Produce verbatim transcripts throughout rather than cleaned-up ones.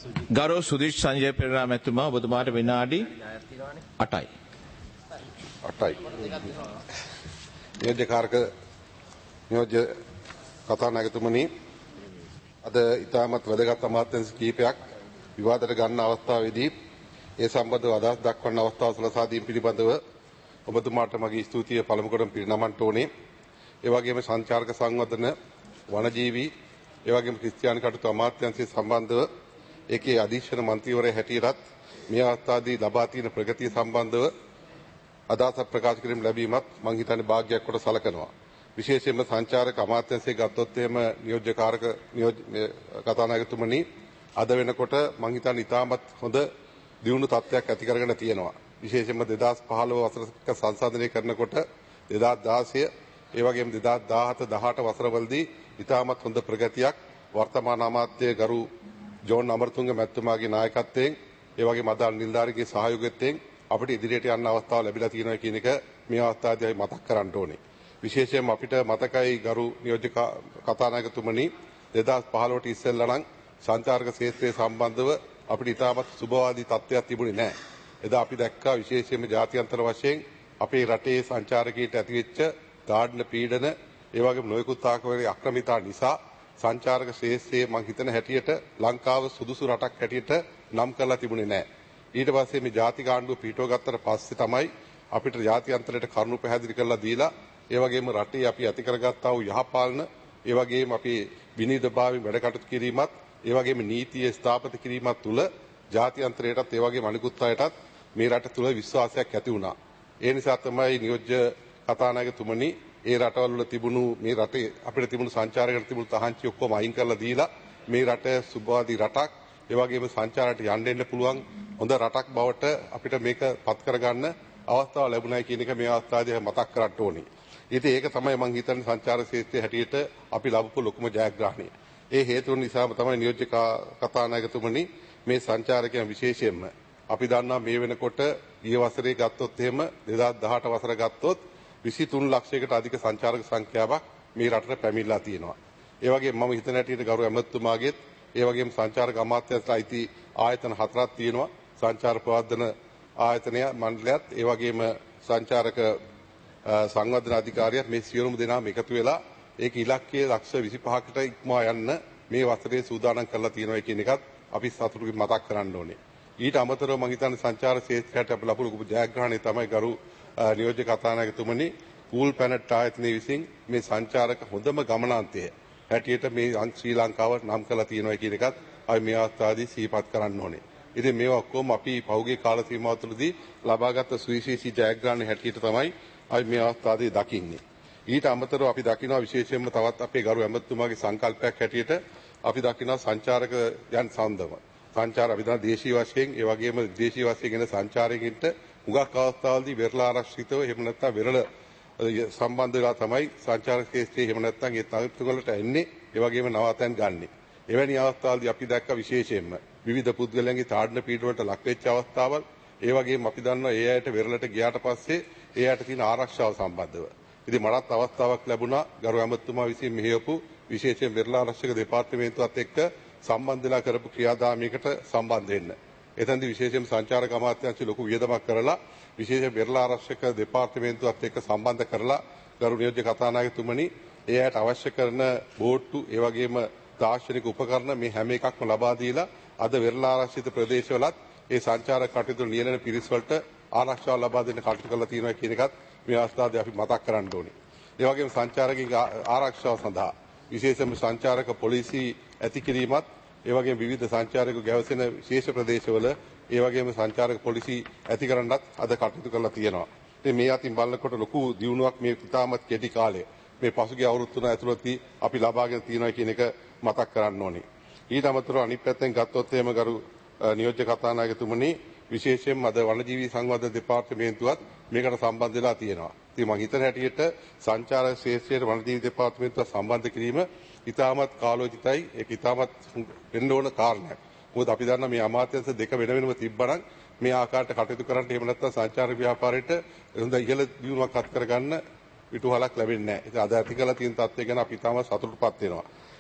ගරු සුදිෂ් සංජය පෙරේරා මැතිතුමා ඔබතුමාට විනාඩි අටයි. අටයි. නියෝජ්‍ය කාර්ක නියෝජ්‍ය කතානායකතුමනි, අද ඉතාමත් වැදගත් අමාත්‍යාංශ කිහිපයක් විවාදයට ගන්න අවස්ථාවේදී ඒ සම්බන්ධව අදහස් දක්වන අවස්ථාව සලසා දීම පිළිබඳව ඔබතුමාට මගේ ස්තුතිය පළමු කොටම පිරිනමන්න ඕනේ. ඒ වගේම සංචාරක සංවර්ධන, වනජීවි, ඒ වගේම ක්‍රිස්තියානි කටයුතු අමාත්‍යාංශය සම්බන්ධව ඒකේ අධීක්ෂණ මන්ත්‍රීවරයා හැටියටත් මේ අවස්ථාවේදී ලබා තියෙන ප්‍රගතිය සම්බන්ධව අදහස් ප්‍රකාශ කිරීම ලැබීමත් මම හිතන්නේ වාග්යක් කොට සලකනවා. විශේෂයෙන්ම සංචාරක අමාත්‍යාංශයේ ගත්තොත් එහෙම නියෝජ්‍ය කාරක නියෝජ්‍ය කතානායකතුමනි, අද වෙනකොට මම හිතන්නේ ඉතාමත් හොඳ දියුණු තත්ත්වයක් ඇති කරගෙන තියෙනවා. විශේෂයෙන්ම දෙදාස් පහළොව වසරක සංසන්දනය කරනකොට දෙදාස් දාසය ඒ වගේම දෙදාස් දාහත දහඅට වසරවලදී ඉතාමත් හොඳ ප්‍රගතියක් වර්තමාන අමාත්‍ය ගරු ජෝන් අමරතුංග මැතිතුමාගේ නායකත්වයෙන් ඒ වගේම අදාළ නිලධාරීගේ සහයෝගයෙන් අපිට ඉදිරියට යන්න අවස්ථාව ලැබිලා තියෙනවා කියන එක මේ අවස්ථාවේදී මතක් කරන්න ඕනේ. විශේෂයෙන්ම අපිට මතකයි ගරු නියෝජ්‍ය කතානායකතුමනි, දෙදාස් පහළොවට ඉස්සෙල්ලා නම් සංචාරක ක්ෂේත්‍රය සම්බන්ධව අපිට ඉතාමත් සුබවාදී තත්ත්වයක් තිබුණේ නැහැ. එදා අපි දැක්කා විශේෂයෙන්ම ජාත්‍යන්තර වශයෙන් අපේ රටේ සංචාරකීට ඇතිවෙච්ච තාඩන පීඩන, ඒ වගේම නොයෙකුත් ආකාරයේ අක්‍රමිතා නිසා සංචාරක ක්ෂේත්‍රයේ මම හිතන හැටියට ලංකාව සුදුසු රටක් හැටියට නම් කරලා තිබුණේ නැහැ. ඊට පස්සේ මේ ජාතික ආණ්ඩුව පිටව ගත්තට පස්සේ තමයි අපිට ජාත්‍යන්තරයට කරුණු පැහැදිලි කරලා දීලා, ඒ වගේම රටේ අපි ඇති කරගත්තා වූ යහපාලන, ඒ වගේම අපි විනීතභාවයෙන් වැඩ කටයුතු කිරීමත්, ඒ වගේම නීතිය ස්ථාපිත කිරීමත් තුළ ජාත්‍යන්තරයටත් ඒ වගේම අනිකුත් අයටත් මේ රට තුළ විශ්වාසයක් ඇති වුණා. ඒ නිසා තමයි නියෝජ්‍ය කතානායකතුමනි, ඒ රටවල වල තිබුණු මේ රටේ අපිට තිබුණු සංචාරකයන්ට තිබුණු තහංචි ඔක්කොම අයින් කරලා දීලා මේ රට සුබවාදී රටක්, ඒ වගේම සංචාරයට යන්න එන්න පුළුවන් හොඳ රටක් බවට අපිට මේක පත් කරගන්න අවස්ථාව ලැබුණයි කියන එක මේ අවස්ථාවේදී මතක් කරගන්න ඕනේ. ඉතින් ඒක තමයි මම හිතන්නේ සංචාර ක්ෂේත්‍රයේ හැටියට අපි ලබපු ලොකුම ජයග්‍රහණය. ඒ හේතුන් නිසාම තමයි නියෝජ්‍ය කතානායකතුමනි, මේ සංචාරකයන් විශේෂයෙන්ම අපි දන්නා මේ වෙනකොට ඊය වසරේ ගත්තොත් එහෙම දෙදාස් දහඅට වසර ගත්තොත් විසි තුන් ලක්ෂයකට අධික සංචාරක සංඛ්‍යාවක් මේ රටට පැමිණලා තියෙනවා. ඒ වගේම මම හිතන හැටියට ගරු ඇමතුමාගේත් ඒ වගේම සංචාරක අමාත්‍යාංශයට අයිති ආයතන හතරක් තියෙනවා. සංචාර ප්‍රවර්ධන ආයතනය මණ්ඩලයත් ඒ වගේම සංචාරක සංවර්ධන අධිකාරියත් මේ සියලුම දෙනාම එකතු වෙලා ඒක ඉලක්කයේ ලක්ෂ විසිපහකට ඉක්මවා යන්න මේ වසරේ සූදානම් කරලා තියෙනවා කියන එකත් අපි සතුටින් මතක් කරන්න ඕනේ. ඊට අමතරව මම හිතන්නේ සංචාර ක්ෂේත්‍රයට අපි ලබපු ලොකු ජයග්‍රහණය තමයි ගරු නියෝජ්‍ය කතානායකතුමනි, කූල් ප්ලැනට් ආයතනය විසින් මේ සංචාරක හොඳම ගමනාන්තය හැටියට මේ ශ්‍රී ලංකාව නම් කරලා තියෙනවා කියන එකත් අපි මේ අවස්ථාවේදී සිහිපත් කරන්න ඕනේ. ඉතින් මේවා ඔක්කොම අපි පහුගිය කාල සීමාව තුළදී ලබාගත් සුවිශේෂී ජයග්‍රහණ හැටියට තමයි අපි මේ අවස්ථාවේදී දකින්නේ. ඊට අමතරව අපි දකිනවා විශේෂයෙන්ම තවත් අපේ ගරු ඇමතුමාගේ සංකල්පයක් හැටියට අපි දකිනවා සංචාරකයන් සම්බන්ධව. සංචාර අපි දන්නා දේශීය වශයෙන් ඒ වගේම විදේශීය වශයෙන් එන සංචාරකයින්ට හුඟක් අවස්ථාවලදී වෙරළ ආරක්ෂිතව එහෙම නැත්නම් වෙරළ සම්බන්ධ වෙලා තමයි සංචාර ක්ෂේත්‍රයේ එහෙම නැත්නම් ඒ තත්ත්ව වලට එන්නේ, ඒ වගේම නවාතැන් ගන්නෙ. එවැනි අවස්ථාවලදී අපි දැක්ක විශේෂයෙන්ම විවිධ පුද්ගලයන්ගේ තාඩන පීඩන වලට ලක් වෙච්ච අවස්ථාවල්, ඒ වගේම අපි දන්නවා ඒ අයට වෙරළට ගියාට පස්සේ ඒ අයට තියෙන ආරක්ෂාව සම්බන්ධව. ඉතින් මටත් අවස්ථාවක් ලැබුණා ගරු ඇමතුමා විසින් මෙහෙයපු විශේෂයෙන් වෙරළ ආරක්ෂක දෙපාර්තමේන්තුවත් එක්ක සම්බන්ධ වෙලා කරපු ක්‍රියාදාමයකට සම්බන්ධ වෙන්න. එතෙන්දී විශේෂයෙන් සංචාරක අමාත්‍යාංශය ලොකු වියදමක් කරලා විශේෂ වෙරළ ආරක්ෂක දෙපාර්තමේන්තුවත් එක්ක සම්බන්ධ කරලා ගරු නියෝජ්‍ය කතානායකතුමනි, ඒ අයට අවශ්‍ය කරන බෝට්ටු ඒ වගේම තාක්ෂණික උපකරණ මේ හැම එකක්ම ලබා දීලා අද වෙරළ ආරක්ෂිත ප්‍රදේශවලත් ඒ සංචාරක කටයුතු නියැලෙන පිරිස් වලට ආරක්ෂාව ලබා දෙන්න කටයුතු කරලා තියෙනවා කියන එකත් මේ අවස්ථාවේදී අපි මතක් කරන්න ඕනේ. ඒ වගේම සංචාරකයන්ගේ ආරක්ෂාව සඳහා විශේෂයෙන්ම සංචාරක පොලිසිය ඇති කිරීමත්, ඒ වගේම විවිධ සංචාරක ගැවසෙන විශේෂ ප්‍රදේශවල ඒ වගේම සංචාරක පොලිසිය ඇති කරන්නත් අද කටයුතු කරලා තියෙනවා. ඉතින් මේ අතින් බලනකොට ලොකු දියුණුවක් මේ ඉතාමත් කෙටි කාලය මේ පසුගිය අවුරුදු තුන ඇතුළතදී අපි ලබාගෙන තියෙනවා කියන එක මතක් කරන්න ඕනේ. ඊට අමතරව අනිත් පැත්තෙන් ගත්තොත් එහෙම ගරු නියෝජ්‍ය කතානායකතුමනි, විශේෂයෙන්ම අද වනජීවි සංවර්ධන දෙපාර්තමේන්තුවත් මේකට සම්බන්ධ වෙලා තියෙනවා. ඉතින් මම හිතන හැටියට සංචාර ක්ෂේත්‍රයේ වනජීවි දෙපාර්තමේන්තුව සම්බන්ධ කිරීම ඉතාමත් කාලෝචිතයි. ඒක ඉතාමත් වෙන්න ඕන කාරණයක්. මොකද අපි දන්නා මේ අමාත්‍යාංශ දෙක වෙන වෙනම තිබ්බනම් මේ ආකාරයට කටයුතු කරන්න, එහෙම නැත්නම් සංචාර ව්‍යාපාරයට හොඳ ඉහළ දියුණුවක් අත් කරගන්න පිටුහලක් ලැබෙන්නේ නැහැ. ඉතින් අද ඇති කළ තියෙන තත්ත්වය ගැන අපි ඉතාම සතුටුපත් වෙනවා.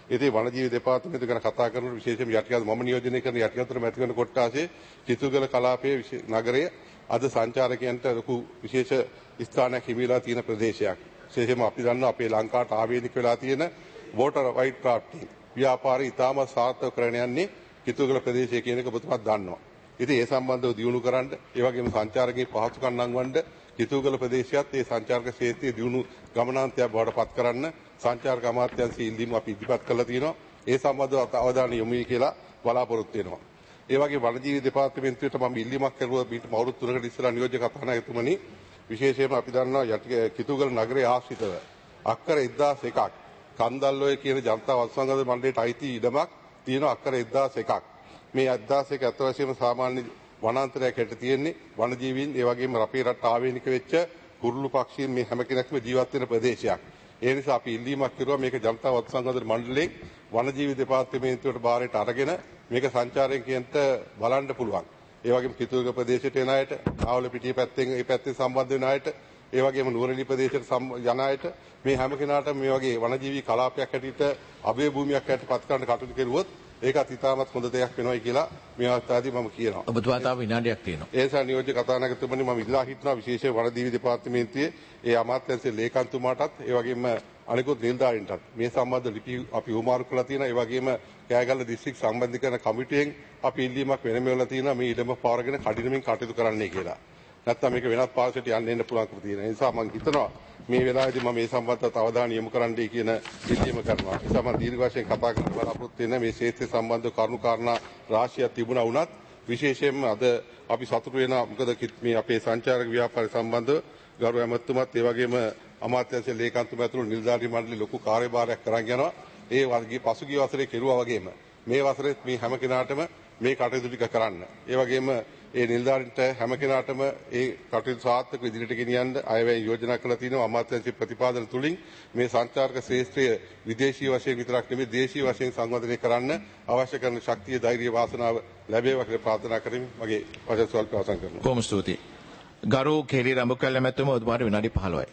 ඉතින් වනජීවි දෙපාර්තමේන්තුව ගැන කතා කරනකොට විශේෂයෙන්ම යටිගත් මම නියෝජනය කරන යටිගත්තර මැති වෙන කොට්ටාසේ කිතුගල කලාපයේ නගරයේ අද සංචාරකයන්ට ලොකු විශේෂ ස්ථානයක් හිමිලා තියෙන ප්‍රදේශයක්. විශේෂයෙන්ම අපි දන්නවා අපේ ලංකාවට ආවේනික වෙලා තියෙන වෝටර් වයිට් ක්‍රාෆ්ටිං ව්‍යාපාරය ඉතාමත් සාර්ථක කරගෙන යන්නේ කිතුගල ප්‍රදේශය කියන එක ඔබතුමාත් දන්නවා. ඉතින් ඒ සම්බන්ධව දියුණු කරන්න, ඒ වගේම සංචාරකයන් පහසුකම් නංවන්න කිතුගල ප්‍රදේශයත් ඒ සංචාරක ක්ෂේත්‍රයේ දියුණු ගමනාන්තයක් බවට පත් කරන්න සංචාරක අමාත්‍යාංශයේ ඉල්ලීම අපි ඉදිරිපත් කළා තියෙනවා. ඒ සම්බන්ධව අවධානය යොමු වී කියලා බලාපොරොත්තු වෙනවා. ඒ වගේ වනජීවි දෙපාර්තමේන්තුවට මම ඉල්ලීමක් කරුවා මීට අවුරුදු තුනකට ඉස්සෙල්ලා නියෝජ්‍ය කතානායකතුමනි. විශේෂයෙන්ම අපි දන්නවා යටි කිතුගල නගරයේ ආශ්‍රිතව අක්කර එක්දාස් එකක් කන්දල්ලෝය කියන ජනතා වත්සංගත මණ්ඩලයට අයිති ඉඩමක් තියෙනවා අක්කර එක්දාස් එකක්. මේ එක්දාස් එක අත වශයෙන්ම සාමාන්‍ය වනාන්තරයක් හැට තියෙන්නේ වනජීවීන් ඒ වගේම අපේ රට ආවේනික වෙච්ච කුරුළු පක්ෂීන් මේ හැම කෙනෙක්ම ජීවත් වෙන ප්‍රදේශයක්. ඒ නිසා අපි ඉල්ලීමක් කරුවා මේක ජනතා වත්සංගත මණ්ඩලයෙන් වනජීවි දෙපාර්තමේන්තුවට බාරයට අරගෙන මේක සංචාරකයන්ට බලන්න පුළුවන්. ඒ වගේම කිතුගල ප්‍රදේශයට එන අයට, ආවල පිටිය පැත්තෙන් ඒ පැත්තෙන් සම්බන්ධ වෙන අයට, ඒ වගේම නුවරඑළිය ප්‍රදේශයට යන අයට මේ හැම කෙනාටම මේ වගේ වනජීවි කලාපයක් හැටියට අභය භූමියක් හැටියට පත් කරන්න කටයුතු කෙරුවොත් ඒකත් ඉතාමත් හොඳ දෙයක් වෙනවයි කියලා මේ අවස්ථාවේදී මම කියනවා. ඔබතුමා තව විනාඩියක් තියෙනවා. ඒ නිසා නියෝජ්‍ය කතානායකතුමනි මම ඉල්ලා හිටනවා විශේෂයෙන් වනජීවි දෙපාර්තමේන්තුවේ ඒ අමාත්‍යාංශයේ ලේකම්තුමාටත් ඒ වගේම අනිකුත් නිලධාරීන්ටත් මේ සම්බන්ධ ලිපි අපි උමාරු කරලා තියෙනවා. ඒ වගේම කෑගල්ල දිස්ත්‍රික් සම්බන්ධීකරණ කමිටුවෙන් අපි ඉල්ලීමක් වෙනම වෙලා තියෙනවා මේ ඉඩම පාරගෙන කඩිනමින් කටයුතු කරන්නයි කියලා. නැත්නම් මේක වෙනත් පාර්ශ්වයට යන්න එන්න පුළුවන්කම තියෙනවා. ඒ නිසා මම හිතනවා මේ වෙලාවේදී මම මේ සම්බන්ධව අවධානය යොමු කරන්නයි කියන ඉල්ලීම කරනවා. ඒ නිසා මම දීර්ඝ වශයෙන් කතා කරන්න බලාපොරොත්තු වෙන මේ ක්ෂේත්‍රය සම්බන්ධව කරුණු කාරණා රාශියක් තිබුණා වුණත් විශේෂයෙන්ම අද අපි සතුටු වෙනවා මොකද මේ අපේ සංචාරක ව්‍යාපාරය සම්බන්ධව ගරු ඇමතුමත් ඒ වගේම අමාත්‍යාංශ ලේකම්තුමා ඇතුළු නිලධාරී මණ්ඩලය ලොකු කාර්යභාරයක් කරන් යනවා. ඒ වගේ පසුගිය වසරේ කෙරුවා වගේම මේ වසරේත් මේ හැම කෙනාටම මේ කටයුතු ටික කරන්න. ඒ වගේම ඒ නිලධාරීන්ට හැම කෙනාටම ඒ කටයුතු සාර්ථක විදිහට ගෙනියන්න අයවැය යෝජනා කරලා තිනවා. අමාත්‍යාංශයේ ප්‍රතිපාදන තුලින් මේ සංචාරක ශ්‍රේෂ්ඨය විදේශීය වශයෙන් විතරක් නෙමෙයි දේශීය වශයෙන් සංවර්ධනය කරන්න අවශ්‍ය කරන ශක්තිය ධෛර්යය වාසනාව ලැබේවා කියලා ප්‍රාර්ථනා කරමින් මගේ වචන සල්ප අවසන් කරනවා. බොහොම ස්තුතියි. ගරු කෙරි රඹකැල්ල මැතිතුමා ඔබතුමාට විනාඩි පහළොවයි.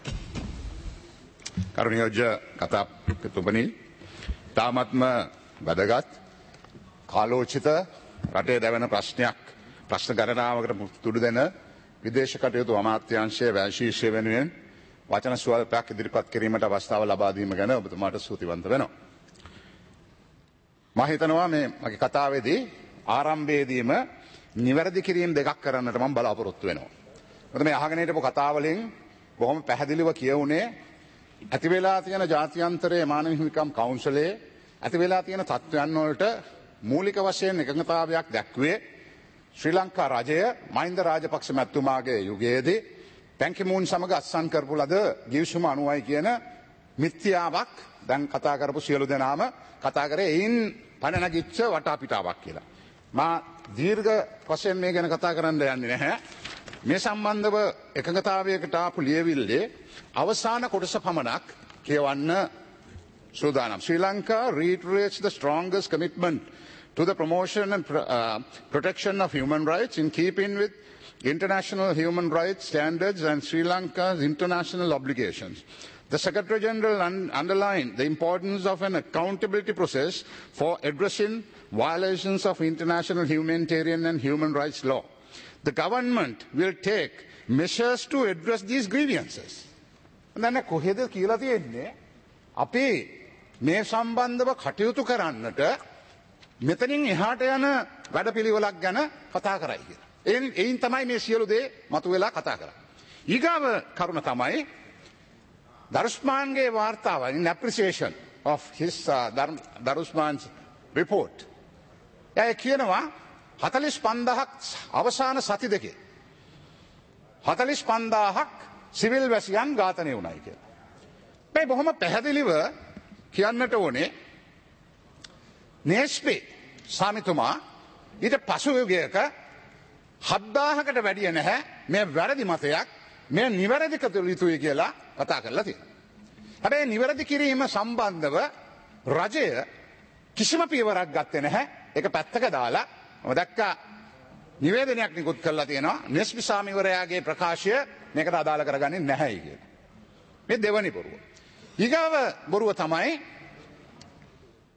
කරුණියෝජ්‍ය කතාපතුමනි තාමත්ම වැදගත් කාලෝචිත රටේ දැවෙන ප්‍රශ්නයක් ප්‍රශ්න ගණනාවකට තුඩු දෙන විදේශ කටයුතු අමාත්‍යාංශයේ වැශීෂ්‍ය වෙනුවෙන් වචන ස්වල්පයක් ඉදිරිපත් කිරීමට අවස්ථාව ලබා දීම ගැන ඔබතුමාට ස්තුතිවන්ත වෙනවා. මම හිතනවා මේ මගේ කතාවේදී ආරම්භයේදීම නිවැරදි කිරීම දෙකක් කරන්නට මම බලාපොරොත්තු වෙනවා. මොකද මේ අහගෙන හිටපු කතාවලින් බොහොම පැහැදිලිව කියවුනේ ඇති වෙලා තියෙන ජාත්‍යන්තරයේ මානව හිමිකම් කවුන්සිලයේ ඇති වෙලා තියෙන තත්ත්වයන් වලට මූලික වශයෙන් එකඟතාවයක් දැක්වේ ශ්‍රී ලංකා රජය මහින්ද රාජපක්ෂ මැතිතුමාගේ යුගයේදී පැන් කි මූන් සමග අත්සන් කරපු ලද ගිවිසුම අනුවයි කියන මිත්‍යාවක් දැන් කතා කරපු සියලු දෙනාම කතා කරේ එයින් පණ නැගිච්ච වටාපිටාවක් කියලා. මා දීර්ඝ වශයෙන් මේ ගැන කතා කරන්න යන්නේ නැහැ. මේ සම්බන්ධව එකඟතාවයකට ආපු ලියවිල්ලේ අවසාන කොටස පමණක් කියවන්න සූදානම්. Sri Lanka reiterates the strongest commitment to the promotion and uh, protection of human rights in keeping with international human rights standards and Sri Lanka's international obligations. The Secretary General un- underlined the importance of an accountability process for addressing violations of international humanitarian and human rights law. The government will take measures to address these grievances. දැන් කොහෙද කියලා තියෙන්නේ අපි මේ සම්බන්ධව කටයුතු කරන්නට මෙතනින් එහාට යන වැඩපිළිවෙලක් ගැන කතා කරයි කියලා. එයින් එයින් තමයි මේ සියලු දේ මතුවලා කතා කරන්නේ. ඊගාව කරුණ තමයි දරුස්මාන්ගේ වාර්තාව in appreciation of his uh, දරුස්මාන්'s report. එයා කියනවා හතළිස් පන්දාහක් අවසාන සති දෙකේ හතළිස් පන්දාහක් සිවිල් වැසියන් ඝාතනය වුණයි කියලා. මේ බොහොම පැහැදිලිව කියන්නට ඕනේ නේස්පේ සාමිතුමා ඊට පසු යුගයක හත්දාහකට වැඩිය නැහැ මේ වැරදි මතයක් මේ නිවැරදි කළ යුතුයි කියලා කතා කරලා තියෙනවා. හැබැයි නිවැරදි කිරීම සම්බන්ධව රජය කිසිම පියවරක් ගත්තේ නැහැ. ඒක පැත්තක දාලා මම දැක්කා නිවේදනයක් නිකුත් කරලා තියෙනවා නේස්පි සාමිවරයාගේ ප්‍රකාශය මේකට අදාළ කරගන්නේ නැහැයි කියලා. මේ දෙවනි බොරුව. ඊගාව බොරුව තමයි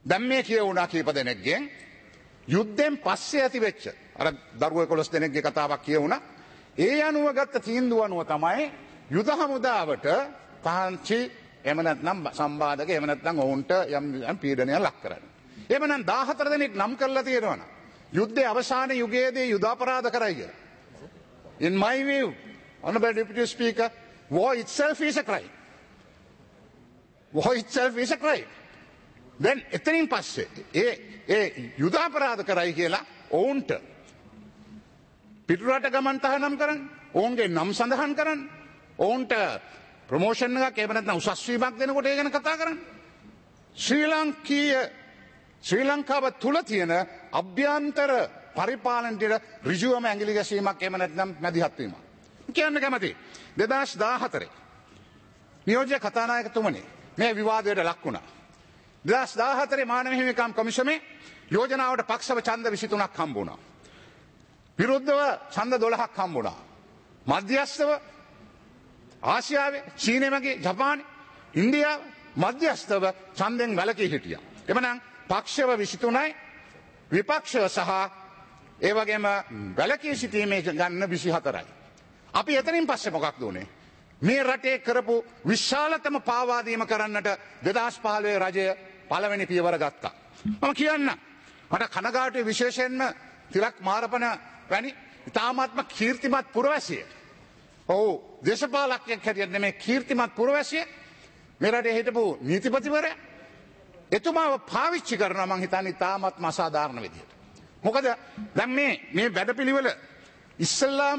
දැන් මේ කියවුණා කීප දෙනෙක්ගෙන් යුද්ධෙන් පස්සේ ඇති වෙච්ච අර දරුවෝ එකොළොස් දෙනෙක්ගේ කතාවක් කියවුණා. ඒ අනුව ගත්ත තීන්දුව අනුව තමයි යුද හමුදාවට තාංචි එහෙම නැත්නම් සම්බාධක එහෙම නැත්නම් ඔවුන්ට යම් යම් පීඩනයක් ලක් කරන්නේ. එහෙම නම් දාහතර දෙනෙක් නම් කරලා තියෙනවා න ะ. යුද්ධයේ අවසාන යුගයේදී යුද අපරාධ කරයි කියලා. In my view, Honorable Deputy Speaker, war itself is a crime. War itself is a crime. Then එතනින් පස්සේ ඒ ඒ යුද අපරාධ කරයි කියලා ඔවුන්ට පිටුරට ගමන් තහනම් කරන්න, ඔවුන්ගේ නම් සඳහන් කරන්න, ඔවුන්ට ප්‍රමෝෂන් එකක් එහෙම නැත්නම් උසස් වීමක් දෙනකොට ඒ ගැන කතා කරන්න. ශ්‍රී ලංකීය ශ්‍රී ලංකාව තුල තියෙන අභ්‍යන්තර පරිපාලනයේ ඍජුවම ඇඟිලි ගැසීමක් එහෙම නැත්නම් මැදිහත් වීමක්. කියන්න කැමති දෙදාස් දාහතර නියෝජ්‍ය කතානායකතුමනි මේ විවාදයට ලක් වුණා. දෙදාස් දාහතර මානව හිමිකම් කොමිසමේ යෝජනාවට පක්ෂව ඡන්ද විසිතුනක් හම්බ වුණා. විරුද්ධව ඡන්ද දොළහක් හම්බ වුණා. මධ්‍යස්ථව ආසියාවේ චීනය වගේ ජපානය ඉන්දියාව මධ්‍යස්ථව ඡන්දෙන් වැළකී හිටියා. එමනම් පක්ෂව විසිතුනයි විපක්ෂව සහ ඒ වගේම වැළකී සිටීමේ ගන්න විසිහතරයි. අපි එතනින් පස්සේ මොකක්ද උනේ? මේ රටේ කරපු විශාලතම පාවාදීම කරන්නට දෙදාස් පහළොව රජය පළවෙනි පියවර ගත්තා. මම කියන්න මට කනගාටුයි විශේෂයෙන්ම තිලක් මාරපන වැනි ඉතාමත්ම කීර්තිමත් පුරවැසිය. ඔව් දේශපාලකයෙක් හැටියට නෙමෙයි කීර්තිමත් පුරවැසිය මේ රටේ හිටපු නීතිපතිවරයා එතුමාව පාවිච්චි කරනවා මං හිතන්නේ ඉතාමත්ම අසාධාරණ විදිහට. මොකද දැන් මේ මේ වැඩපිළිවෙල ඉස්සල්ලාම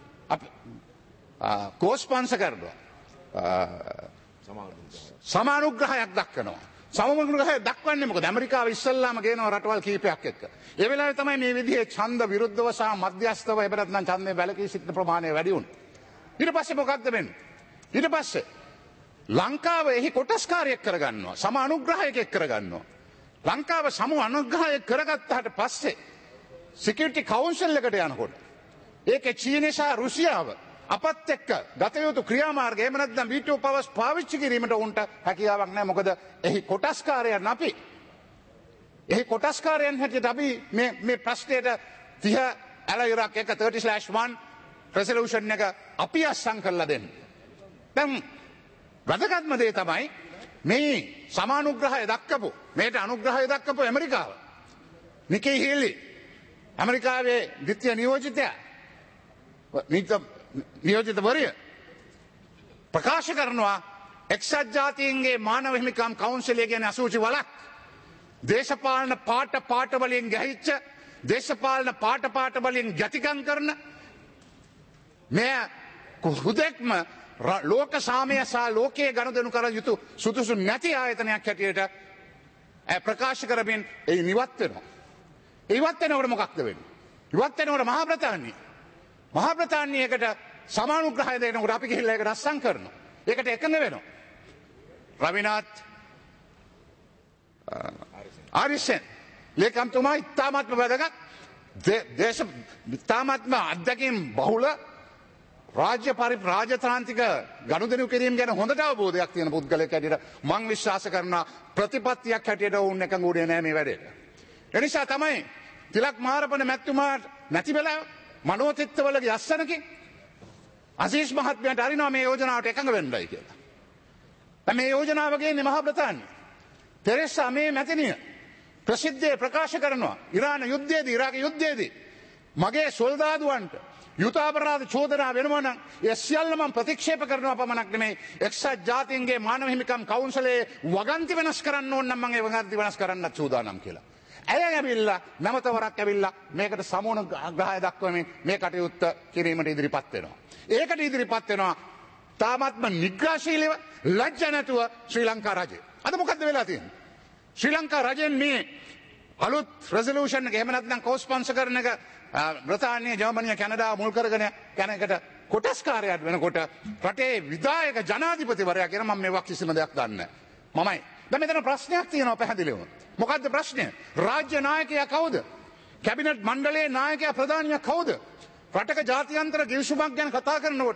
කෝස්පන්ස කරනවා. සමානුග්‍රහයක් දක්වනවා. සමානුග්‍රහය දක්වන්නේ මොකද? ඇමරිකාව ඉස්සල්ලාම ගේනවා රටවල් කීපයක් එක්ක. ඒ වෙලාවේ තමයි මේ විදිහේ ඡන්ද විරුද්ධව සහ මධ්‍යස්ථව එබැවින් නම් ඡන්දේ වැළකී සිටින ප්‍රමාණය වැඩි වුණා. ඊට පස්සේ මොකක්ද වෙන්නේ? ඊට පස්සේ ලංකාව එහි කොටස්කාරයෙක් කරගන්නවා. සම අනුග්‍රහයකෙක් කරගන්නවා. ලංකාව සම අනුග්‍රහයක් කරගත්තාට පස්සේ සිකියුරිටි කවුන්සිල් එකට යනකොට ඒකේ චීනය සහ රුසියාව අපත් එක්ක ගත යුතු ක්‍රියාමාර්ග එහෙම නැත්නම් වීටෝ පවර්ස් පාවිච්චි කිරීමට උන්ට හැකියාවක් නැහැ. මොකද එහි කොටස්කාරයන් අපි එහි කොටස්කාරයන් හැටියට අපි මේ මේ ප්‍රශ්නයට තිහ ඇල ඉරක් එක thirty slash one රෙසලූෂන් එක අපි අස්සම් කරලා දෙන්න. දැන් වැදගත්ම දේ තමයි මේ සමානුග්‍රහය දක්වපු මේට අනුග්‍රහය දක්වපු ඇමරිකාව. නිකී හේලි ඇමරිකාවේ ද්විතීය නියෝජිතයා නියෝජිතවරිය ප්‍රකාශ කරනවා එක්සත් ජාතීන්ගේ මානව හිමිකම් කවුන්සිලය ගැන අසූචි වලක් දේශපාලන පාට පාට වලින් ගැහිච්ච දේශපාලන පාට පාට වලින් ගැතිකම් කරන මෙය හුදෙක්ම ලෝක සාමය සහ ලෝකයේ ගනුදෙනු කර යුතු සුදුසු නැති ආයතනයක් හැටියට ප්‍රකාශ කරමින් ඒ නිවත් වෙනවා. ඒ ඉවත් වෙනකොට මොකක්ද වෙන්නේ? ඉවත් වෙනකොට මහා බ්‍රිතාන්‍යය මහා බ්‍රිතාන්‍යයකට සමානුග්‍රහය දෙනකොට අපි ගිහිල්ලා ඒකට අස්සම් කරනවා. ඒකට එකඟ වෙනවා. රවිනාත් ආරිසෙන් ලේකම්තුමා ඉතාමත්ම වැදගත් දේශ ඉතාමත්ම අත්දැකීම් බහුල රාජ්‍ය පරි රාජතාන්ත්‍රික ගනුදෙනු කිරීම ගැන හොඳට අවබෝධයක් තියෙන පුද්ගලයෙක් හැටියට මම විශ්වාස කරනවා ප්‍රතිපත්තියක් හැටියට වුන් එකඟ උනේ නැහැ මේ වැඩේට. ඒ නිසා තමයි තිලක් මාරපන මැතිතුමාට නැති වෙලා මනෝතිත්වවලගේ අස්සනකින් අසීස් මහත්මයාට අරිනවා මේ යෝජනාවට එකඟ වෙන්නයි කියලා. දැන් මේ යෝජනාව ගේන්නේ මහා බ්‍රිතාන්‍යය. තෙරේසා මේ මැතිනිය ප්‍රසිද්ධියේ ප්‍රකාශ කරනවා ඉරාන යුද්ධයේදී ඉරාක යුද්ධයේදී මගේ සොල්දාදුවන්ට යුතාපරාධ චෝදනා වෙනවා නම් ඒ සියල්ල මම ප්‍රතික්ෂේප කරනවා පමණක් නෙමෙයි එක්සත් ජාතීන්ගේ මානව හිමිකම් කවුන්සිලයේ වගන්ති වෙනස් කරන්න ඕන නම් මම ඒ වගන්ති වෙනස් කරන්නත් සූදානම් කියලා. ඇය ඇවිල්ලා නැවතවරක් ඇවිල්ලා මේකට සමුණ ග්‍රහය දක්වමින් මේ කටයුත්ත කිරීමට ඉදිරිපත් වෙනවා. ඒකට ඉදිරිපත් වෙනවා තාමත්ම නිග්‍රහශීලීව ලැජ්ජ නැතුව ශ්‍රී ලංකා රජය. අද මොකද්ද වෙලා තියෙන්නේ? ශ්‍රී ලංකා රජයෙන් මේ අලුත් රෙසලූෂන් එක එහෙම නැත්නම් කෝස්පොන්සර් කරන එක බ්‍රිතාන්‍ය ජර්මනිය කැනඩාව මුල් කරගෙන යන එකට කොටස්කාරයෙක් වෙනකොට රටේ විධායක ජනාධිපතිවරයා කියන මම මේවා කිසිම දෙයක් දන්නේ නැහැ. මමයි. දැන් මෙතන ප්‍රශ්නයක් තියෙනවා පැහැදිලිවම. මොකද්ද ප්‍රශ්නය? රාජ්‍ය නායකයා කවුද? කැබිනට් මණ්ඩලයේ නායකයා ප්‍රධානියා කවුද? රටක ජාත්‍යන්තර ගිවිසුමක් ගැන කතා කරනකොට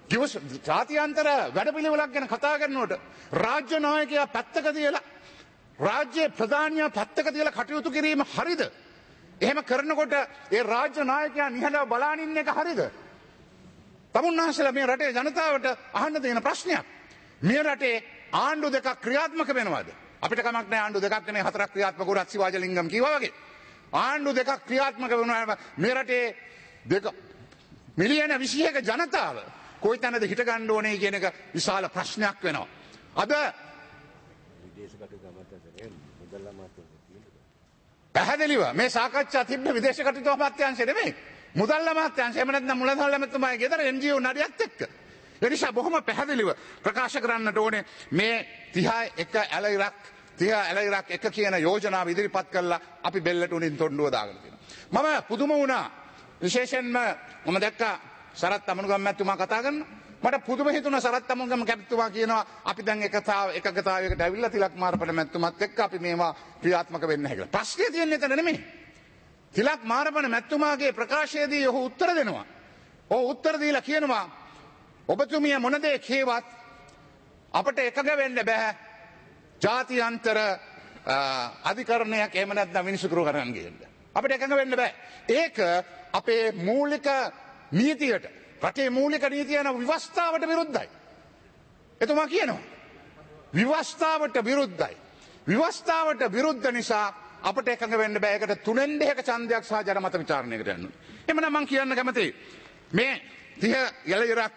ජාත්‍යන්තර වැඩපිළිවෙලක් ගැන කතා කරනකොට රාජ්‍ය නායකයා පැත්තක තියලා රාජ්‍ය ප්‍රධානියා පැත්තක තියලා කටයුතු කිරීම හරිද? එහෙම කරනකොට ඒ රාජ්‍ය නායකයා නිහඬව බලාගෙන ඉන්න එක හරිද? තමුන්නාන්සලා මේ රටේ ජනතාවට අහන්න දෙන ප්‍රශ්නයක්. මේ රටේ ආණ්ඩු දෙකක් ක්‍රියාත්මක වෙනවද? අපිට කමක් නැහැ ආණ්ඩු දෙකක් නෙමෙයි හතරක් ක්‍රියාත්මක වුණත් සිවාජලිංගම් කිව්වා වගේ. ආණ්ඩු දෙකක් ක්‍රියාත්මක වෙනවා මේ රටේ දෙක මිලියන විසියක ජනතාව කොයි තැනද හිට ගන්න ඕනේ කියන එක විශාල ප්‍රශ්නයක් වෙනවා. අද පැහැදිලිව මේ සාකච්ඡා තිබෙන විදේශ කටයුතු අමාත්‍යාංශය නෙමෙයි. මුදල් අමාත්‍යාංශය එහෙම නැත්නම් මුලදහල් ඇමතුමාගේ ගෙදර එන් ජී ඕ නඩියත් එක්ක. ඒ නිසා බොහොම පැහැදිලිව ප්‍රකාශ කරන්නට ඕනේ මේ තිහ එක ඇල ඉරක් තිහ ඇල ඉරක් එක කියන යෝජනාව ඉදිරිපත් කරලා අපි බෙල්ලට උනින් තොණ්ඩුව දාගෙන තියෙනවා. මම පුදුම වුණා විශේෂයෙන්ම මම දැක්කා සරත් අමනුගම් මැතිතුමා කතා කරනවා. මට පුදුම හිතුණා සරත් අමනුගම් මැතිතුමා කියනවා අපි දැන් එකතාව එකගතාවයකට ඇවිල්ලා තිලක් මාරපඩ මැතිතුමත් එක්ක අපි මේවා ක්‍රියාත්මක වෙන්න නැහැ කියලා. ප්‍රශ්නේ තියෙන්නේ එතන නෙමෙයි. තිලක් මාරපඩ මැතිතුමාගේ ප්‍රකාශයේදී ඔහු උත්තර දෙනවා. ඔහු උත්තර දීලා කියනවා ඔබතුමිය මොන දේ කියවත් අපට එකග වෙන්න බෑ ජාත්‍යන්තර අධිකරණයක් එහෙම නැත්නම් විනිසුරු කරන්න ගියන්න. අපිට එකඟ වෙන්න බෑ. ඒක අපේ මූලික නීතියට රටේ මූලික නීතිය යන ව්‍යවස්ථාවට විරුද්ධයි. එතුමා කියනවා ව්‍යවස්ථාවට විරුද්ධයි. ව්‍යවස්ථාවට විරුද්ධ නිසා අපට එකඟ වෙන්න බෑ. ඒකට තුනෙන් දෙකක ඡන්දයක් සහ ජනමත විචාරණයකට යන්න. එhmenan මම කියන්න කැමතියි මේ තිහ යලිරක්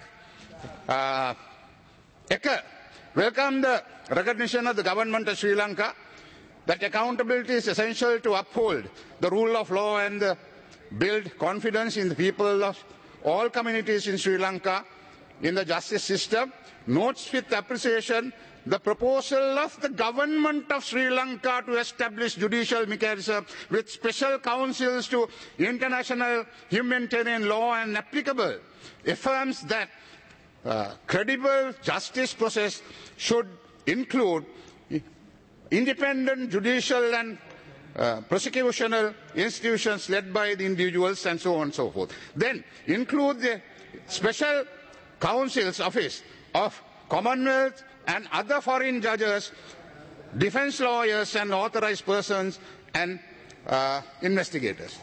එක welcome the recognition of the government of Sri Lanka that accountability is essential to uphold the rule of law and uh, build confidence in the people of all communities in Sri Lanka in the justice system. Notes with appreciation the proposal of the government of Sri Lanka to establish judicial mechanism with special councils to international humanitarian law and applicable affirms that uh, credible justice process should include independent judicial and uh, prosecutional institutions led by the individuals and so on and so forth. Then include the special councils office of Commonwealth and other foreign judges, defense lawyers and authorized persons and uh, investigators.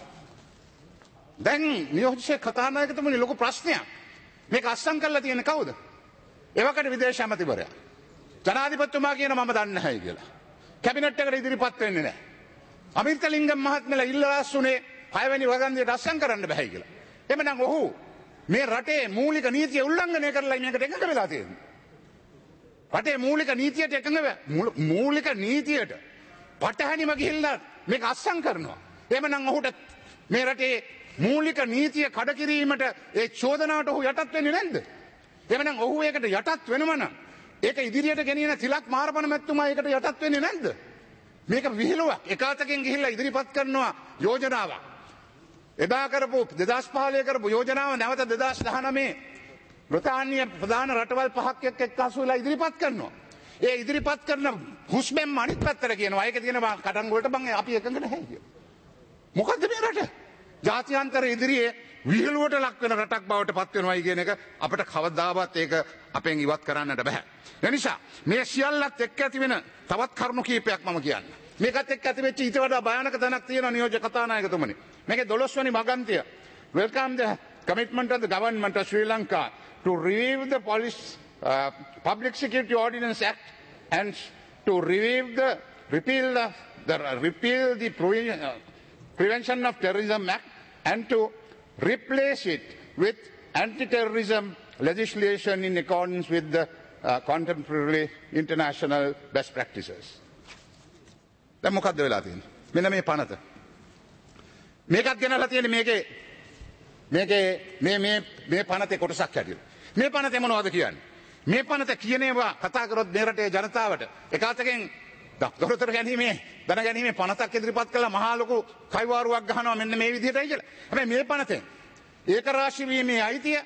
Then නියෝජ්‍ය කතානායකතුමනි ලොකු ප්‍රශ්නයක්. මේක අස්සම් කරලා තියෙන කවුද? එවකට විදේශ ඇමතිවරයා. ජනාධිපතිතුමා කියන මම දන්නේ නැහැ කියලා. කැබිනට් එකට ඉදිරිපත් වෙන්නේ නැහැ. අමිර්තලිංගම් මහත්මයා ඉල්ලාස්සුනේ හයවෙනි වගන්තියට අස්සම් කරන්න බෑ කියලා. එමනම් ඔහු මේ රටේ මූලික නීතිය උල්ලංඝනය කරලා මේකට එකඟ වෙලා තියෙනවා. රටේ මූලික නීතියට එකඟ මූලික නීතියට පටහැනිම ගිහිල්ලා මේක අස්සම් කරනවා. එමනම් ඔහුට මේ රටේ මූලික නීතිය කඩ කිරීමට ඒ චෝදනාවට ඔහු යටත් වෙන්නේ නැද්ද? එමනම් ඔහු ඒකට යටත් වෙනව නම් ඒක ඉදිරියට ගෙනියන තිලක් මාරපන මැතිතුමා ඒකට යටත් වෙන්නේ නැද්ද? මේක විහිළුවක්. එකාතකින් ගිහිල්ලා ඉදිරිපත් කරනවා යෝජනාවක්. එදා කරපු දෙදාස් පහළොව කරපු යෝජනාව නැවත දෙදාස් දහනවය බ්‍රිතාන්‍ය ප්‍රධාන රටවල් පහක් එක්ක එක්කාසු වෙලා ඉදිරිපත් කරනවා. ඒ ඉදිරිපත් කරන හුස්මෙන් අනිත් පැත්තට කියනවා ඒක තියෙනවා කටන් වලට බං අපි එකඟ නැහැ කියලා. මොකද්ද මේ රට? ජාත්‍යන්තර ඉදිරියේ විහිළුවට ලක් වෙන රටක් බවට පත් වෙනවයි කියන එක අපිට කවදාවත් ඒක අපෙන් ඉවත් කරන්නට බෑ. ඒ නිසා මේ සියල්ලත් එක්ක ඇති වෙන තවත් කරුණු කීපයක් මම කියන්න. මේකත් එක්ක ඇති වෙච්ච ඊට වඩා භයානක තැනක් තියෙනවා නියෝජ්‍ය කතානායකතුමනි. මේකේ දොළොස් වෙනි මගන්තිය. Welcome the commitment of the government of Sri Lanka to review the police, uh, Public Security Ordinance Act and to review the repeal the, the repeal the provision, uh, Prevention of Terrorism Act and to replace it with anti-terrorism legislation in accordance with the uh, contemporary international best practices. දැන් මොකද්ද වෙලා තියෙන්නේ? මෙන්න මේ පනත. මේකත් ගෙනල්ලා තියෙන්නේ මේකේ මේකේ මේ මේ මේ පනතේ කොටසක් හැටියට. මේ පනතේ මොනවද කියන්නේ? මේ පනත කියනේවා කතා කරොත් මේ රටේ ජනතාවට එකwidehatකින් දොරටුර ගැනීමේ දැන ගැනීමේ පනතක් ඉදිරිපත් කළා මහා ලොකු කයිවාරුවක් ගහනවා මෙන්න මේ විදිහටයි කියලා. හැබැයි මේ පනතෙන් ඒක රාශී වීමේ අයිතිය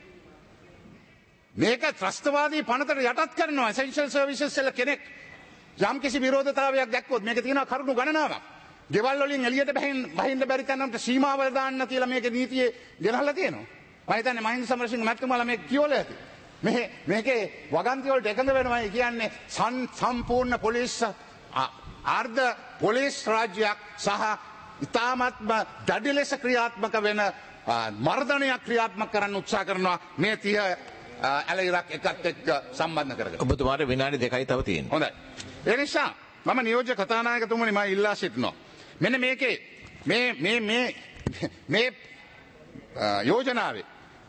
මේක ත්‍රස්තවාදී පනතට යටත් කරනවා. essential services වල කෙනෙක් යම් කිසි විරෝධතාවයක් දැක්කොත් මේක තියෙනවා කරුණු ගණනාවක්. ගෙවල් වලින් එළියට බහින්න බහින්න බැරි තැනකට සීමාවල් දාන්න කියලා මේක නීතියේ ගෙනහලා තියෙනවා. මම හිතන්නේ මහින්ද සමරසිංහ මැතිතුමාලා මේක කියවලා ඇති. මේ මේකේ වගන්ති වලට එකඟ වෙනවයි කියන්නේ සම්පූර්ණ පොලිස් අර්ධ පොලිස් රාජ්‍යයක් සහ ඉතාමත්ම දැඩි ලෙස ක්‍රියාත්මක වෙන මර්ධනයක් ක්‍රියාත්මක කරන්න උත්සාහ කරනවා මේ තිය ඇලයිරක් එකත් එක්ක සම්බන්ධ කරගෙන. ඔබතුමාට විනාඩි දෙකයි තව තියෙනවා. හොඳයි. ඒ නිසා මම නියෝජ්‍ය කතානායකතුමනි මම ඉල්ලා සිටිනවා. මෙන්න මේකේ මේ මේ මේ මේ යෝජනාවේ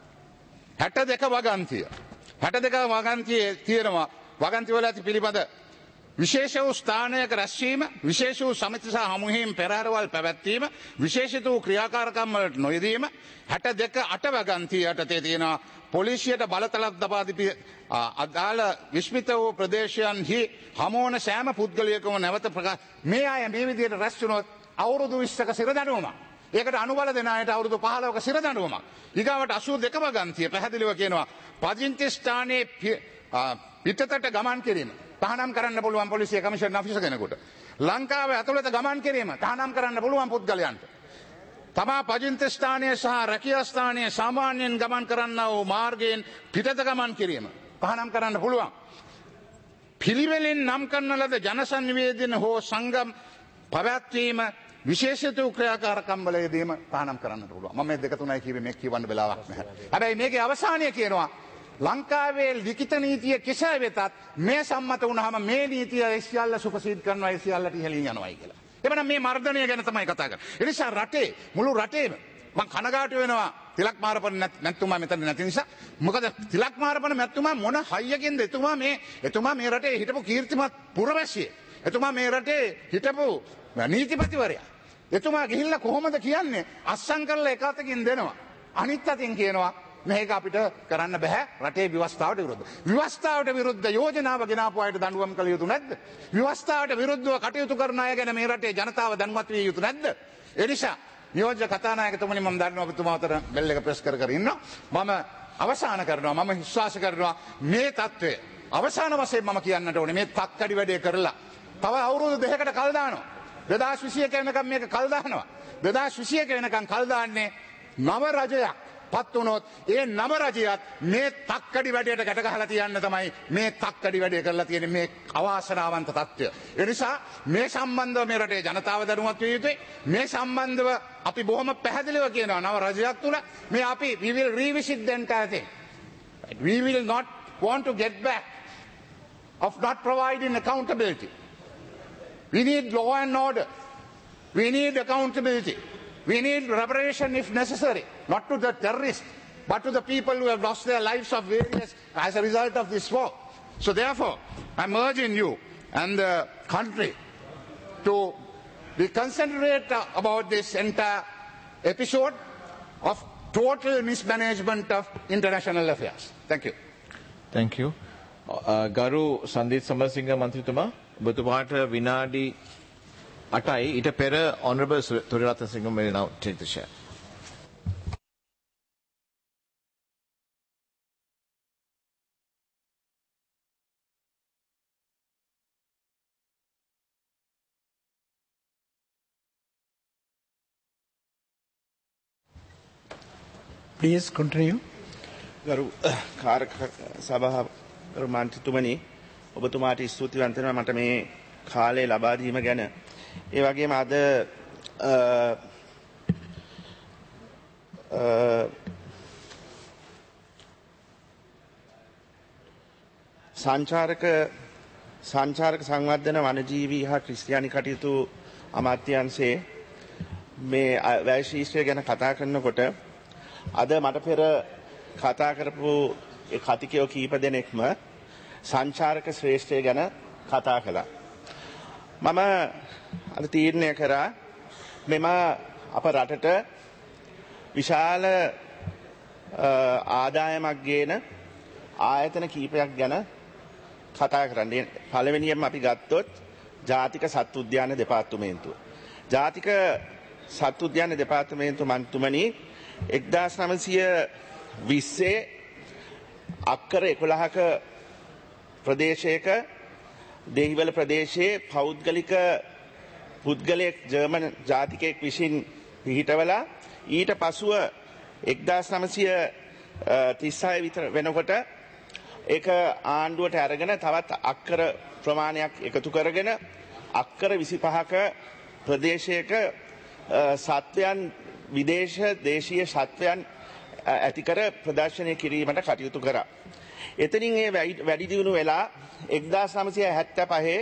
හැට දෙක වගන්තිය. හැට දෙක වගන්තියේ තියෙනවා වගන්තිවල ඇති පිළිබඳ විශේෂ වූ ස්ථානයක රැස්වීම, විශේෂ වූ සමිති සහ හමුවීම් පෙරහැරවල් පැවැත්වීම, විශේෂිත වූ ක්‍රියාකාරකම් වලට නොයෙදීම, හැට දෙක අට වගන්තිය යටතේ තියෙනවා පොලිසියට බලතලක් දබා දීපි අදාළ විස්මිත වූ ප්‍රදේශයන්හි හමුවන සෑම පුද්ගලයෙකුම නැවත ප්‍රකාශ මේ අය මේ විදිහට රැස් වුණොත් අවුරුදු විස්සක සිරදඬුවමක්. ඒකට අනුබල දෙන අයට අවුරුදු පහළොවක සිරදඬුවමක්. ඊගාවට අසූ දෙක වගන්තිය පැහැදිලිව කියනවා පදිංචි ස්ථානයේ පිටතට ගමන් කිරීම තහනම් කරන්න පුළුවන් පොලිසිය කමිෂන් ඔෆිසර් කෙනෙකුට. ලංකාවේ ඇතුළත ගමන් කිරීම තහනම් කරන්න පුළුවන් පුද්ගලයන්ට. තමා පදිංචි ස්ථානයේ සහ රැකියා ස්ථානයේ සාමාන්‍යයෙන් ගමන් කරන්නා වූ මාර්ගයෙන් පිටත ගමන් කිරීම තහනම් කරන්න පුළුවන්. පිළිවෙලින් නම් කරන ලද ජනසන්නිවේදන හෝ සංගම් පැවැත්වීම විශේෂිත වූ ක්‍රියාකාරකම් වල යෙදීම තහනම් කරන්න පුළුවන්. මම මේ දෙක තුනයි කිව්වේ මේක කියවන්න වෙලාවක් නැහැ. හැබැයි මේකේ අවසානය කියනවා ලංකාවේ ලිඛිත නීතිය කෙසේ වෙතත් මේ සම්මත වුණාම මේ නීතිය ඒ සියල්ල සුපසීඩ් කරනවා ඒ සියල්ලට ඉහළින් යනවායි කියලා. එබැවින් මේ මර්ධනය ගැන තමයි කතා කරන්නේ. ඒ නිසා රටේ මුළු රටේම මම කනගාටු වෙනවා තිලක් මාරපන නැත්තුමා මෙතන නැති නිසා. මොකද තිලක් මාරපන මැතිතුමා මොන හයියකින්ද එතුමා මේ එතුමා මේ රටේ හිටපු කීර්තිමත් පුරවැසියෙක්. එතුමා මේ රටේ හිටපු නීතිපතිවරයා. එතුමා ගිහිල්ලා කොහොමද කියන්නේ අස්සම් කරලා එක අතකින් දෙනවා. අනිත් අතින් කියනවා මේක අපිට කරන්න බෑ රටේ ව්‍යවස්ථාවට විරුද්ධ. ව්‍යවස්ථාවට විරුද්ධ යෝජනාව ගෙනාපු අයට දඬුවම් කළ යුතු නැද්ද? ව්‍යවස්ථාවට විරුද්ධව කටයුතු කරන අය ගැන මේ රටේ ජනතාව දැනුවත් විය යුතු නැද්ද? ඒ නිසා නියෝජ්‍ය කතානායකතුමනි මම දන්නවා ඔබතුමා අතර බෙල් එක ප්‍රෙස් කර කර ඉන්නවා. මම අවසාන කරනවා මම විශ්වාස කරනවා මේ தત્ත්වය අවසාන වශයෙන් මම කියන්නට ඕනේ මේ තක්කඩි වැඩේ කරලා තව අවුරුදු දෙකකට කල් දානවා. දෙදාස් විසියක වෙනකම් මේක කල් දානවා. දෙදාස් විසියක වෙනකම් කල් දාන්නේ නව රජයක් පත් වුණොත් ඒ නව රජයත් මේ තක්කඩි වැඩේට ගැට ගහලා තියන්න තමයි මේ තක්කඩි වැඩේ කරලා තියෙන්නේ මේ අවාසනාවන්ත තත්ත්වය. ඒ නිසා මේ සම්බන්ධව මේ රටේ ජනතාව දැනුවත් විය යුතුයි. මේ සම්බන්ධව අපි බොහොම පැහැදිලිව කියනවා නව රජයක් තුල මේ අපි we will revisit the entire thing. We will not want to get back of not providing accountability. We need law and order. We need accountability. We need reparation if necessary, not to the terrorists, but to the people who have lost their lives of various as a result of this war. So therefore, I'm urging you and the country to be considerate about this entire episode of total mismanagement of international affairs. Thank you. Thank you. Uh, ගරු සන්දීප් සමරසිංහ මන්ත්‍රීතුමා ඔබතුමාට විනාඩි අටයි ඊට පෙර honorable Thuriratna Singh will now take the chair. Please continue. ගරු කාර්ක සභාව ගරු මන්ත්‍රීතුමනි ඔබතුමාට ස්තුතිවන්ත වෙනවා මට මේ කාලය ලබා දීම ගැන. ඒ වගේම අද සංචාරක සංචාරක සංවර්ධන වනජීවී හා ක්‍රිස්තියානි කටයුතු අමාත්‍යාංශයේ මේ වැය ශිෂ්ටය ගැන කතා කරනකොට අද මට පෙර කතා කරපු ඒ කතිකයෝ කීප දෙනෙක්ම සංචාරක ශ්‍රේෂ්ඨය ගැන කතා කළා. මම අද තීරණය කරා මෙම අප රටට විශාල ආදායමක් ගේන ආයතන කීපයක් ගැන කතා කරන්නේ. පළවෙනියෙන්ම අපි ගත්තොත් ජාතික සත්තු උද්‍යාන දෙපාර්තමේන්තුව. ජාතික සත්තු උද්‍යාන දෙපාර්තමේන්තුව මන්තුමනි එක්දාස් නවසිය විස්සේ අක්කර එකොළහක ප්‍රදේශයක දෙහිවල ප්‍රදේශයේ පෞද්ගලික පුද්ගලයෙක් ජර්මන් ජාතිකයෙක් විසින් පිහිටවලා ඊට පසුව එක්දාස් නවසිය තිස්හය විතර වෙනකොට ඒක ආණ්ඩුවට අරගෙන තවත් අක්කර ප්‍රමාණයක් එකතු කරගෙන අක්කර විසිපහක ප්‍රදේශයක සත්වයන් විදේශ දේශීය සත්වයන් ඇතිකර ප්‍රදර්ශනය කිරීමට කටයුතු කරා. එතනින් ඒ වැඩි දියුණු වෙලා එක්දාස් නවසිය හැත්තෑ පහේ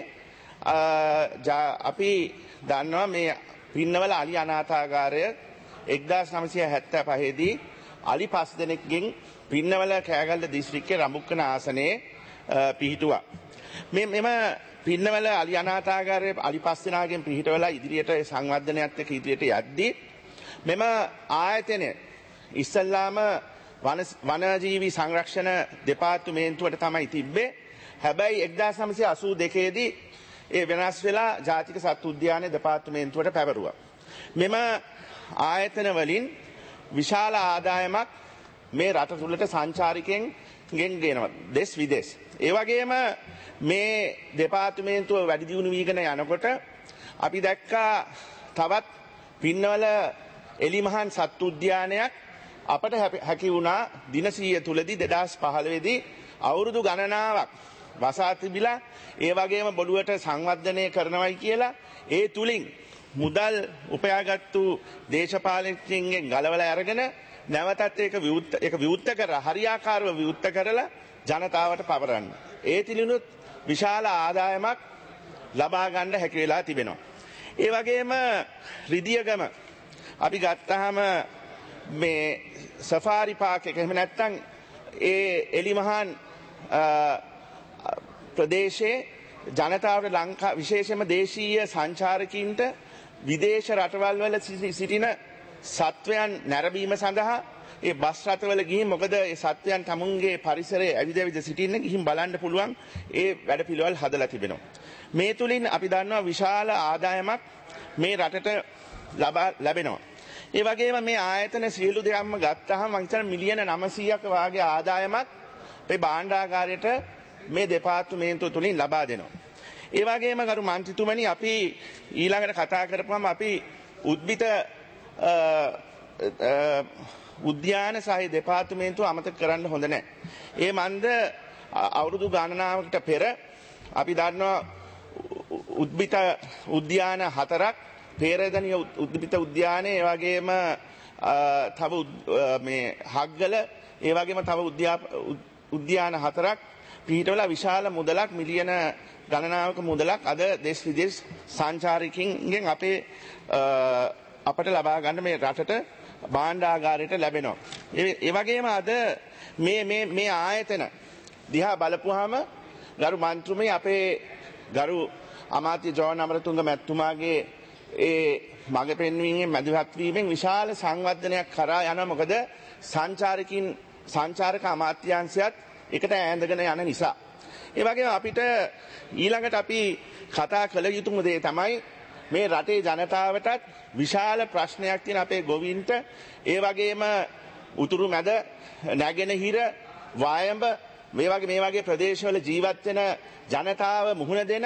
අපි දන්නවා මේ පින්නවල අලි අනාථාගාරය එක්දාස් නවසිය හැත්තෑ පහේදී අලි පස් දෙනෙක්ගෙන් පින්නවල කෑගල්ල දිස්ත්‍රික්කයේ රඹුක්කන ආසනයේ පිහිටුවා. මේ මෙම පින්නවල අලි අනාථාගාරයේ අලි පස් දෙනාගෙන් පිහිටවලා ඉදිරියට සංවර්ධනයත් එක්ක ඉදිරියට යද්දී මෙම ආයතනය ඉස්සල්ලාම වනජීවි සංරක්ෂණ දෙපාර්තමේන්තුවට තමයි තිබ්බේ. හැබැයි එක්දාස් නවසිය අසූ දෙකේ දී ඒ වෙනස් වෙලා ජාතික සත්තු උද්‍යානයේ දෙපාර්තමේන්තුවට පැවරුවා. මෙම ආයතන වලින් විශාල ආදායමක් මේ රට තුළට සංචාරිකයන් ගෙන් ගෙනවා දෙස් විදේශ. ඒ වගේම මේ දෙපාර්තමේන්තුව වැඩි දියුණු වීගෙන යනකොට අපි දැක්කා තවත් පින්නවල එලිමහන් සත්තු උද්‍යානයක් අපට හැකි වුණා දින සීය තුලදී දෙදාස් පහළොව දී අවුරුදු ගණනාවක් වසා තිබිලා ඒ වගේම බොළුවට සංවර්ධනය කරනවයි කියලා ඒ තුලින් මුදල් උපයාගත්තු දේශපාලකයන්ගෙන් ගලවලා අරගෙන නැවතත් ඒක විවුර්ත ඒක විවුර්ත කරලා හරියාකාරව විවුර්ත කරලා ජනතාවට පවරන්න. ඒ තිලිනුත් විශාල ආදායමක් ලබා ගන්න හැකි වෙලා තිබෙනවා. ඒ වගේම රිදියගම අපි ගත්තාම මේ සෆාරි පාක් එක එහෙම නැත්නම් ඒ එලිමහන් ප්‍රදේශයේ ජනතාවට ලංකා විශේෂයෙන්ම දේශීය සංචාරකීන්ට විදේශ රටවල් වල සිටින සත්වයන් නැරඹීම සඳහා ඒ බස් රථවල ගිහින් මොකද ඒ සත්වයන් තමුන්ගේ පරිසරයේ ඇවිද ඇවිද සිටින්න ගිහින් බලන්න පුළුවන් ඒ වැඩපිළිවෙල හදලා තිබෙනවා. මේ තුලින් අපි දන්නවා විශාල ආදායමක් මේ රටට ලැබෙනවා. ඒ වගේම මේ ආයතන සියලු දෙයක්ම ගත්තාම මම හිතන්නේ මිලියන නවසීයක් වාගේ ආදායමක් මේ භාණ්ඩාගාරයට මේ දෙපාර්තමේන්තුව තුලින් ලබා දෙනවා. ඒ වගේම ගරු මන්ත්‍රීතුමනි අපි ඊළඟට කතා කරපුවම අපි උද්භිත උද්‍යාන සහය දෙපාර්තමේන්තුව අමතක කරන්න හොඳ නැහැ. ඒ මන්ද අවුරුදු ගණනාවකට පෙර අපි දන්නවා උද්භිත උද්‍යාන හතරක් පේරදනිය උද්භිත උද්‍යානයේ ඒ වගේම තව මේ හග්ගල ඒ වගේම තව උද්‍යාන හතරක් පිහිටවලා විශාල මුදලක් මිලියන ගණනාවක මුදලක් අද දේශ විදේශ සංචාරිකයින්ගෙන් අපේ අපට ලබා ගන්න මේ රටට භාණ්ඩාගාරයට ලැබෙනවා. ඒ වගේම අද මේ මේ මේ ආයතන දිහා බලපුවාම ගරු මන්ත්‍රීතුමනි අපේ ගරු අමාත්‍ය ජෝන් අමරතුංග මැතිතුමාගේ ඒ මඟ පෙන්වීමෙන් මැදිහත් වීමෙන් විශාල සංවර්ධනයක් කරා යනවා. මොකද සංචාරකින් සංචාරක අමාත්‍යාංශයත් එකට ඈඳගෙන යන නිසා. ඒ වගේම අපිට ඊළඟට අපි කතා කළ යුතුම දේ තමයි මේ රටේ ජනතාවටත් විශාල ප්‍රශ්නයක් තියෙන අපේ ගොවීන්ට ඒ වගේම උතුරු මැද නැගෙනහිර වායඹ මේ වගේ මේ වගේ ප්‍රදේශවල ජීවත් වෙන ජනතාව මුහුණ දෙන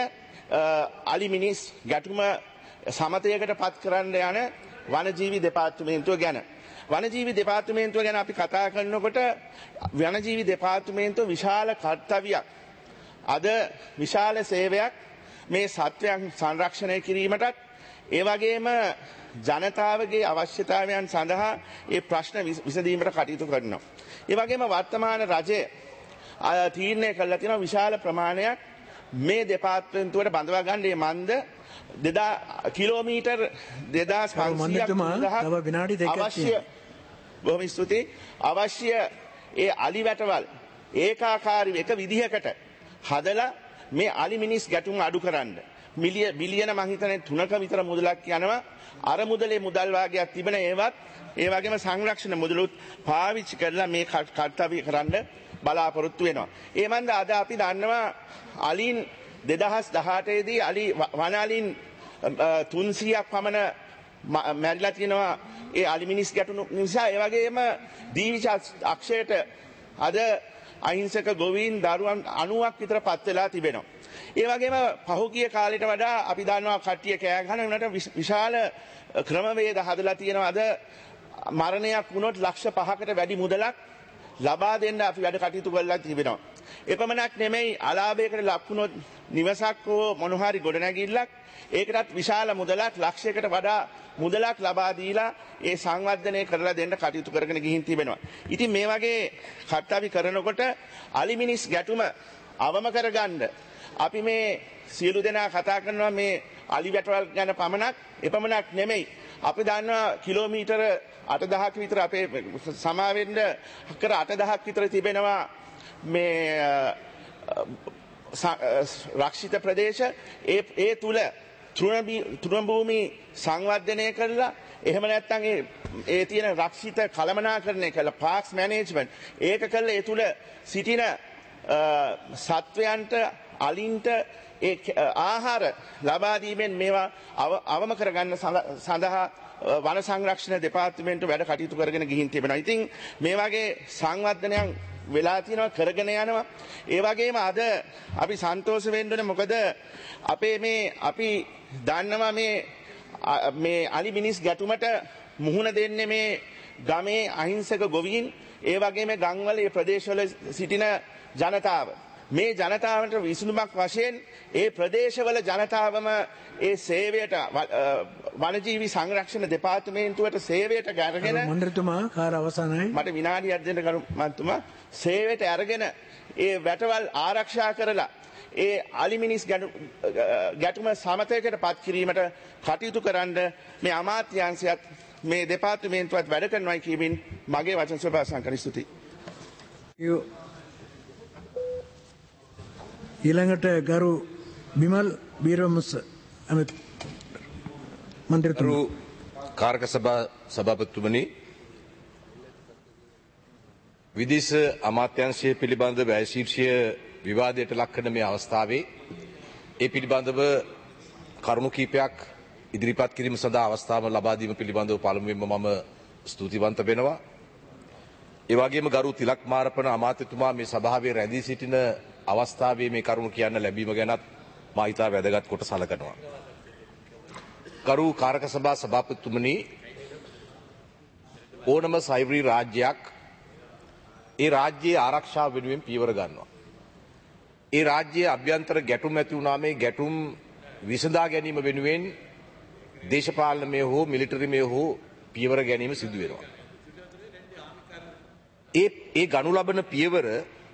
අලි මිනිස් ගැටුම සමතයකට පත් කරන්න යන වනජීවි දෙපාර්තමේන්තුව ගැන. වනජීවි දෙපාර්තමේන්තුව ගැන අපි කතා කරනකොට වනජීවි දෙපාර්තමේන්තුව විශාල කර්තව්‍යයක් අද විශාල සේවයක් මේ සත්වයන් සංරක්ෂණය කිරීමටත් ඒ වගේම ජනතාවගේ අවශ්‍යතාවයන් සඳහා ඒ ප්‍රශ්න විසඳීමට කටයුතු කරනවා. ඒ වගේම වර්තමාන රජය තීරණය කළා තියෙනවා විශාල ප්‍රමාණයක් මේ දෙපාර්තමේන්තුවට බඳවා ගන්න මේ මන්ද දෙදා කිලෝමීටර් දෙදාස් පන්සියයක් අවශ්‍ය බොහොම ස්තුතියි අවශ්‍ය ඒ අලි වැටවල් ඒකාකාරී එක විදිහකට හදලා මේ අලි මිනිස් ගැටුම් අඩු කරන්න මිලිය බිලියන මං හිතන්නේ තුනක විතර මුදලක් යනවා. අර මුදලේ මුදල් වාගයක් තිබෙන ඒවත් ඒ වගේම සංරක්ෂණ මුදලුත් පාවිච්චි කරලා මේ කර්තව්‍ය කරන්න බලාපොරොත්තු වෙනවා. ඒ මන්ද අද අපි දන්නවා අලින් දෙදහස් දහඅටේ දී අලි වන අලින් තුන්සීයක් පමණ මැරිලා තියෙනවා ඒ අලි මිනිස් ගැටුණු නිසා. ඒ වගේම දීවිච අක්ෂයට අද අහිංසක ගොවීන් දරුවන් අනූවක් විතර පත් වෙලා තිබෙනවා. ඒ වගේම පහුගිය කාලෙට වඩා අපි දන්නවා කට්ටිය කෑ ගහන උනට විශාල ක්‍රමවේද හදලා තියෙනවා. අද මරණයක් වුණොත් ලක්ෂ පහකට වැඩි මුදලක් ලබා දෙන්න අපි වැඩ කටයුතු කරලා තිබෙනවා. එපමණක් නෙමෙයි අලාභයකට ලක් වුණොත් නිවසක් හෝ මොනහරි ගොඩනැගිල්ලක් ඒකටත් විශාල මුදලක් ලක්ෂයකට වඩා මුදලක් ලබා දීලා ඒ සංවර්ධනය කරලා දෙන්න කටයුතු කරගෙන ගිහින් තිබෙනවා. ඉතින් මේ වගේ කට්ටාවි කරනකොට අලිමිනිස් ගැටුම අවම කරගන්න අපි මේ සියලු දෙනා කතා කරනවා මේ අලි වැටවල් ගැන පමණක් එපමණක් නෙමෙයි. අපි දන්නවා කිලෝමීටර අටදහක් විතර අපේ සමාවෙන්න කර අටදහක් විතර තිබෙනවා මේ රක්ෂිත ප්‍රදේශ ඒ ඒ තුල තෘණභූමි සංවර්ධනය කරලා එහෙම නැත්නම් ඒ ඒ තියෙන රක්ෂිත කළමනාකරණය කළා පාක්ස් මැනේජ්මන්ට් ඒක කළා ඒ තුල සිටින සත්වයන්ට අලින්ට ඒ ආහාර ලබා දීමෙන් මේවා අවම කරගන්න සඳහා වන සංරක්ෂණ දෙපාර්තමේන්තුව වැඩ කටයුතු කරගෙන ගිහින් තිබෙනවා. ඉතින් මේ වගේ සංවර්ධනයන් වෙලා තියෙනවා කරගෙන යනවා. ඒ වගේම අද අපි සන්තෝෂ වෙන්න ඕනේ මොකද අපේ මේ අපි දන්නවා මේ මේ අලි මිනිස් ගැටුමට මුහුණ දෙන්නේ මේ ගමේ අහිංසක ගොවීන් ඒ වගේම ගම්වල ඒ ප්‍රදේශවල සිටින ජනතාව. මේ ජනතාවට විසඳුමක් වශයෙන් ඒ ප්‍රදේශවල ජනතාවම ඒ සේවයට වනජීවි සංරක්ෂණ දෙපාර්තමේන්තුවට සේවයට අරගෙන මණ්ඩලතුමා කාර අවසానයි මට විනාඩියක් දෙන්න කරු මන්තුමා සේවයට අරගෙන ඒ වැටවල් ආරක්ෂා කරලා ඒ අලිමිනිස් ගැටුම සමතයකට පත් කිරීමට කටයුතු කරන්න මේ අමාත්‍යාංශයත් මේ දෙපාර්තමේන්තුවත් වැඩ කරනවා කියමින් මගේ වචන සභාව කරන ස්තුතියි. ඊළඟට ගරු බිමල් බීරවංශ අමත් මන්ත්‍රීතුමා කාරක සභා සභාපතිතුමනි විදේශ අමාත්‍යාංශය පිළිබඳ වැය ශීර්ෂය විවාදයට ලක් කරන මේ අවස්ථාවේ ඒ පිළිබඳව කරුණු කීපයක් ඉදිරිපත් කිරීම සඳහා අවස්ථාව ලබා දීම පිළිබඳව පළමුවෙන්ම මම ස්තුතිවන්ත වෙනවා. ඒ වගේම ගරු තිලක් මාරපන අමාත්‍යතුමා මේ සභාවේ රැඳී සිටින අවස්ථාවේ මේ කරුණු කියන්න ලැබීම ගැනත් මා ඉතා වැදගත් කොට සලකනවා. ගරු කාරක සභා සභාපතිතුමනි ඕනම සයිබරි රාජ්‍යයක් ඒ රාජ්‍යයේ ආරක්ෂාව වෙනුවෙන් පියවර ගන්නවා. ඒ රාජ්‍යයේ අභ්‍යන්තර ගැටුම් ඇති වුණා මේ ගැටුම් විසඳා ගැනීම වෙනුවෙන් දේශපාලනමය හෝ මිලිටරිමය හෝ පියවර ගැනීම සිදු වෙනවා. ඒ ඒ ගනු ලබන පියවර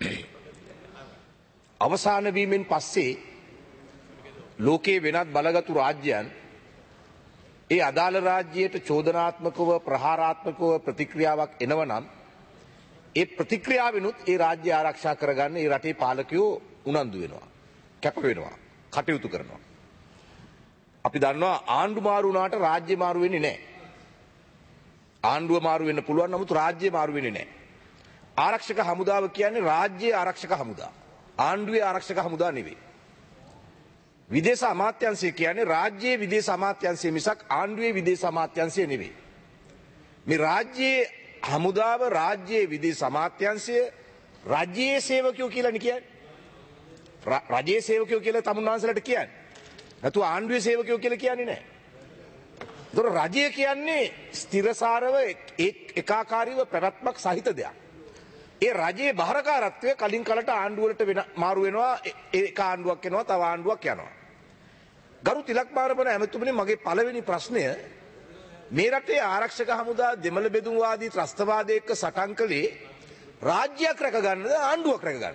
අවසාන වීමෙන් පස්සේ ලෝකයේ වෙනත් බලගතු රාජ්‍යයන් ඒ අදාළ රාජ්‍යයට චෝදනාත්මකව ප්‍රහාරාත්මකව ප්‍රතික්‍රියාවක් එනවනම් ඒ ප්‍රතික්‍රියාවෙනුත් ඒ රාජ්‍ය ආරක්ෂා කරගන්න ඒ රටේ පාලකයෝ උනන්දු වෙනවා කැප වෙනවා කටයුතු කරනවා. අපි දන්නවා ආණ්ඩු මාරු වුණාට රාජ්‍ය මාරු වෙන්නේ නැහැ. ආණ්ඩුව මාරු වෙන්න පුළුවන් නමුත් රාජ්‍ය මාරු වෙන්නේ නැහැ. ආරක්ෂක හමුදාව කියන්නේ රාජ්‍යයේ ආරක්ෂක හමුදාව. ආණ්ඩුවේ ආරක්ෂක හමුදා නෙවෙයි. විදේශ අමාත්‍යාංශය කියන්නේ රාජ්‍යයේ විදේශ අමාත්‍යාංශය මිසක් ආණ්ඩුවේ විදේශ අමාත්‍යාංශය නෙවෙයි. මේ රාජ්‍යයේ හමුදාව රාජ්‍යයේ විදේශ අමාත්‍යාංශය රාජ්‍යයේ සේවකයෝ කියලා නේ කියන්නේ. රාජ්‍යයේ සේවකයෝ කියලා තමුන්වන්සලට කියන්නේ. නැතු ආණ්ඩුවේ සේවකයෝ කියලා කියන්නේ නැහැ. ඒතර රාජ්‍ය කියන්නේ ස්ථිරසාරව ඒකාකාරීව පැවැත්මක් සහිත දෙයක්. ඒ රජයේ බාරකාරත්වය කලින් කලට ආණ්ඩුවලට වෙන මාරු වෙනවා ඒක ආණ්ඩුවක් එනවා තව ආණ්ඩුවක් යනවා. ගරු තිලක් මාරපන ඇමතුමනි මගේ පළවෙනි ප්‍රශ්නය මේ රටේ ආරක්ෂක හමුදා දෙමළ බෙදුම්වාදී ත්‍රස්තවාදය එක්ක සටන් කළේ රාජ්‍යයක් රැකගන්නද ආණ්ඩුවක් රැකගන්නද?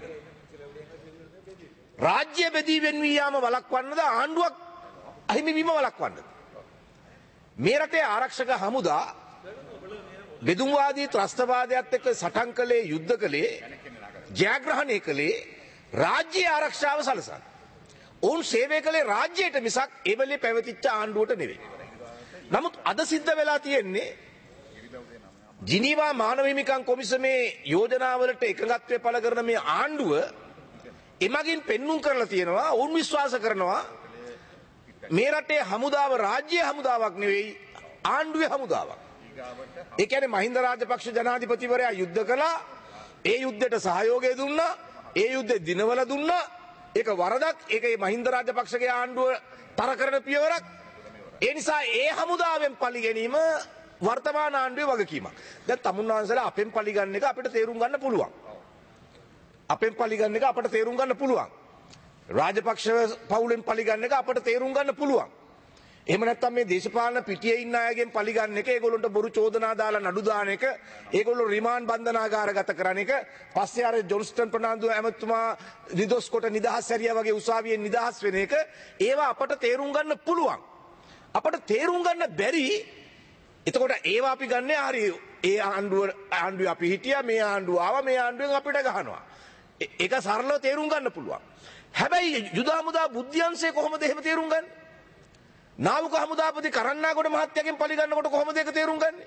රාජ්‍ය බෙදී වෙන්වී යාම වළක්වන්නද ආණ්ඩුවක් අහිමි වීම වළක්වන්නද? මේ රටේ ආරක්ෂක හමුදා බෙදුම්වාදී ත්‍රස්තවාදයත් එක්ක සටන් කළේ යුද්ධ කළේ ජයග්‍රහණය කළේ රාජ්‍ය ආරක්ෂාව සලසන. ඔවුන් සේවය කළේ රාජ්‍යයට මිසක් ඒ වෙලේ පැවතිච්ච ආණ්ඩුවට නෙවෙයි. නමුත් අද සිද්ධ වෙලා තියෙන්නේ ජිනීවා මානව හිමිකම් කොමිසමේ යෝජනාවලට එකඟත්වය පළ කරන මේ ආණ්ඩුව එමගින් පෙන්눔 කරලා තියෙනවා ඔවුන් විශ්වාස කරනවා මේ රටේ හමුදාව රාජ්‍ය හමුදාවක් නෙවෙයි ආණ්ඩුවේ හමුදාවක්. ඒ කියන්නේ මහින්ද රාජපක්ෂ ජනාධිපතිවරයා යුද්ධ කළා ඒ යුද්ධයට සහයෝගය දුන්නා ඒ යුද්ධේ දිනවල දුන්නා ඒක වරදක් ඒක මේ මහින්ද රාජපක්ෂගේ ආණ්ඩුව තර කරන පියවරක් ඒ නිසා ඒ හමුදාවෙන් පලි ගැනීම වර්තමාන ආණ්ඩුවේ වගකීමක්. දැන් තමුන්වන්සලා අපෙන් පලි ගන්න එක අපිට තේරුම් ගන්න පුළුවන්. අපෙන් පලි ගන්න එක අපිට තේරුම් ගන්න පුළුවන්. රාජපක්ෂ පවුලෙන් පලිගන්න එක අපට තේරුම් ගන්න පුළුවන්. එහෙම නැත්නම් මේ දේශපාලන පිටියේ ඉන්න අයගෙන් පලිගන්න එක, ඒගොල්ලන්ට බොරු චෝදනා දාලා නඩු දාන එක, ඒගොල්ලෝ රිමාන්ඩ් බන්ධනාගාරගත කරන එක, පස්සේ අර ජොන්ස්ටන් ප්‍රනාන්දු ඇමතුමා නිදොස් කොට නිදහස් හැරියා වගේ උසාවියෙන් නිදහස් වෙන එක, ඒවා අපට තේරුම් ගන්න පුළුවන්. අපට තේරුම් ගන්න බැරි. එතකොට ඒවා අපි ගන්න හරි ඒ ආණ්ඩුව ආණ්ඩුව අපි හිටියා, මේ ආණ්ඩුව ආවා, මේ ආණ්ඩුවෙන් අපිට ගහනවා. ඒක සරලව තේරුම් ගන්න පුළුවන්. හැබැයි යුද හමුදා බුද්ධ්‍යංශය කොහොමද එහෙම තේරුම් ගන්නේ? නාවික හමුදාපති කරන්නාගොඩ මහත්තයාගෙන් පරිගන්නකොට කොහොමද ඒක තේරුම් ගන්නෙ?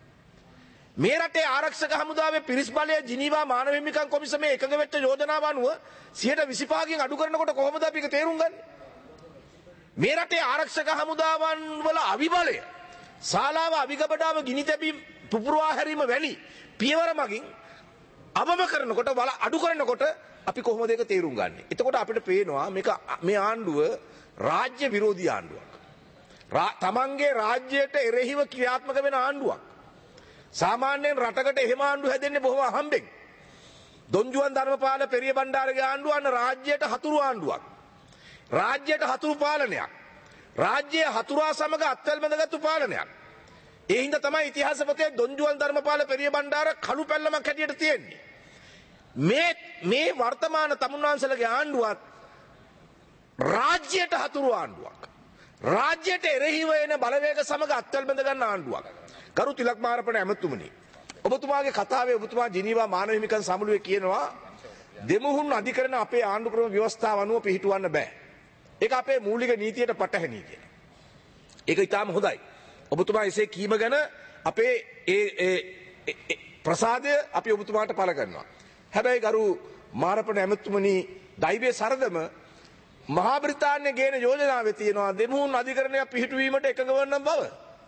මේ රටේ ආරක්ෂක හමුදාවේ පිරිස් බලය ජිනීවා මානව හිමිකම් කොමිසමේ එකඟ වෙච්ච යෝජනාව අනුව සියයට විසිපහකින් අඩු කරනකොට කොහොමද අපි ඒක තේරුම් ගන්නෙ? මේ රටේ ආරක්ෂක හමුදාවන් වල අවිබලය, ශාලාව අවිගබඩාව ගිනි තැබීම් පුපුරවා හැරීම වැනි පියවර මගින් අවම කරනකොට වල අඩු කරනකොට අපි කොහොමද ඒක තේරුම් ගන්නෙ? එතකොට අපිට පේනවා මේක මේ ආණ්ඩුව රාජ්‍ය විරෝධී ආණ්ඩුවක්. තමන්ගේ රාජ්‍යයට එරෙහිව ක්‍රියාත්මක වෙන ආණ්ඩුවක්. සාමාන්‍යයෙන් රටකට එහෙම ආණ්ඩු හැදෙන්නේ බොහොම අහම්බෙන්. දොන්ජුවන් ධර්මපාල පෙරිය බණ්ඩාරගේ ආණ්ඩුව අන්න රාජ්‍යයට හතුරු ආණ්ඩුවක්. රාජ්‍යයට හතුරු පාලනයක්. රාජ්‍යයේ හතුරා සමග අත්වැල් බැඳගත්තු පාලනයක්. ඒ හින්දා තමයි ඉතිහාස පොතේ දොන්ජුවන් ධර්මපාල පෙරිය බණ්ඩාර කළු පැල්ලමක් හැටියට තියෙන්නේ. මේ මේ වර්තමාන තමුන්වංශලගේ ආණ්ඩුවත් රාජ්‍යයට හතුරු ආණ්ඩුවක්. රාජ්‍යයට එරෙහිව එන බලවේග සමග අත්වැල් බැඳ ගන්න ආණ්ඩුවක්. ගරු තිලක් මාරපණ ඇමතුමනි, ඔබතුමාගේ කතාවේ ඔබතුමා ජිනීවා මානව හිමිකම් සමුළුවේ කියනවා දෙමුහුන් අධිකරණ අපේ ආණ්ඩු ක්‍රම ව්‍යවස්ථාව අනුව පිහිටවන්න බෑ. ඒක අපේ මූලික නීතියට පටහැනි කියලා. ඒක ඉතාම හොඳයි. ඔබතුමා එසේ කීම ගැන අපේ ඒ ඒ ප්‍රසාදය අපි ඔබතුමාට පළ කරනවා. හැබැයි ගරු මාරපණ ඇමතුමනි, දෛවයේ සරදම මහා බ්‍රිතාන්‍ය ගේන යෝජනාවේ තියෙනවා දෙමුහුන් අධිකරණයක් පිහිටුවීමට එකඟ වන බව.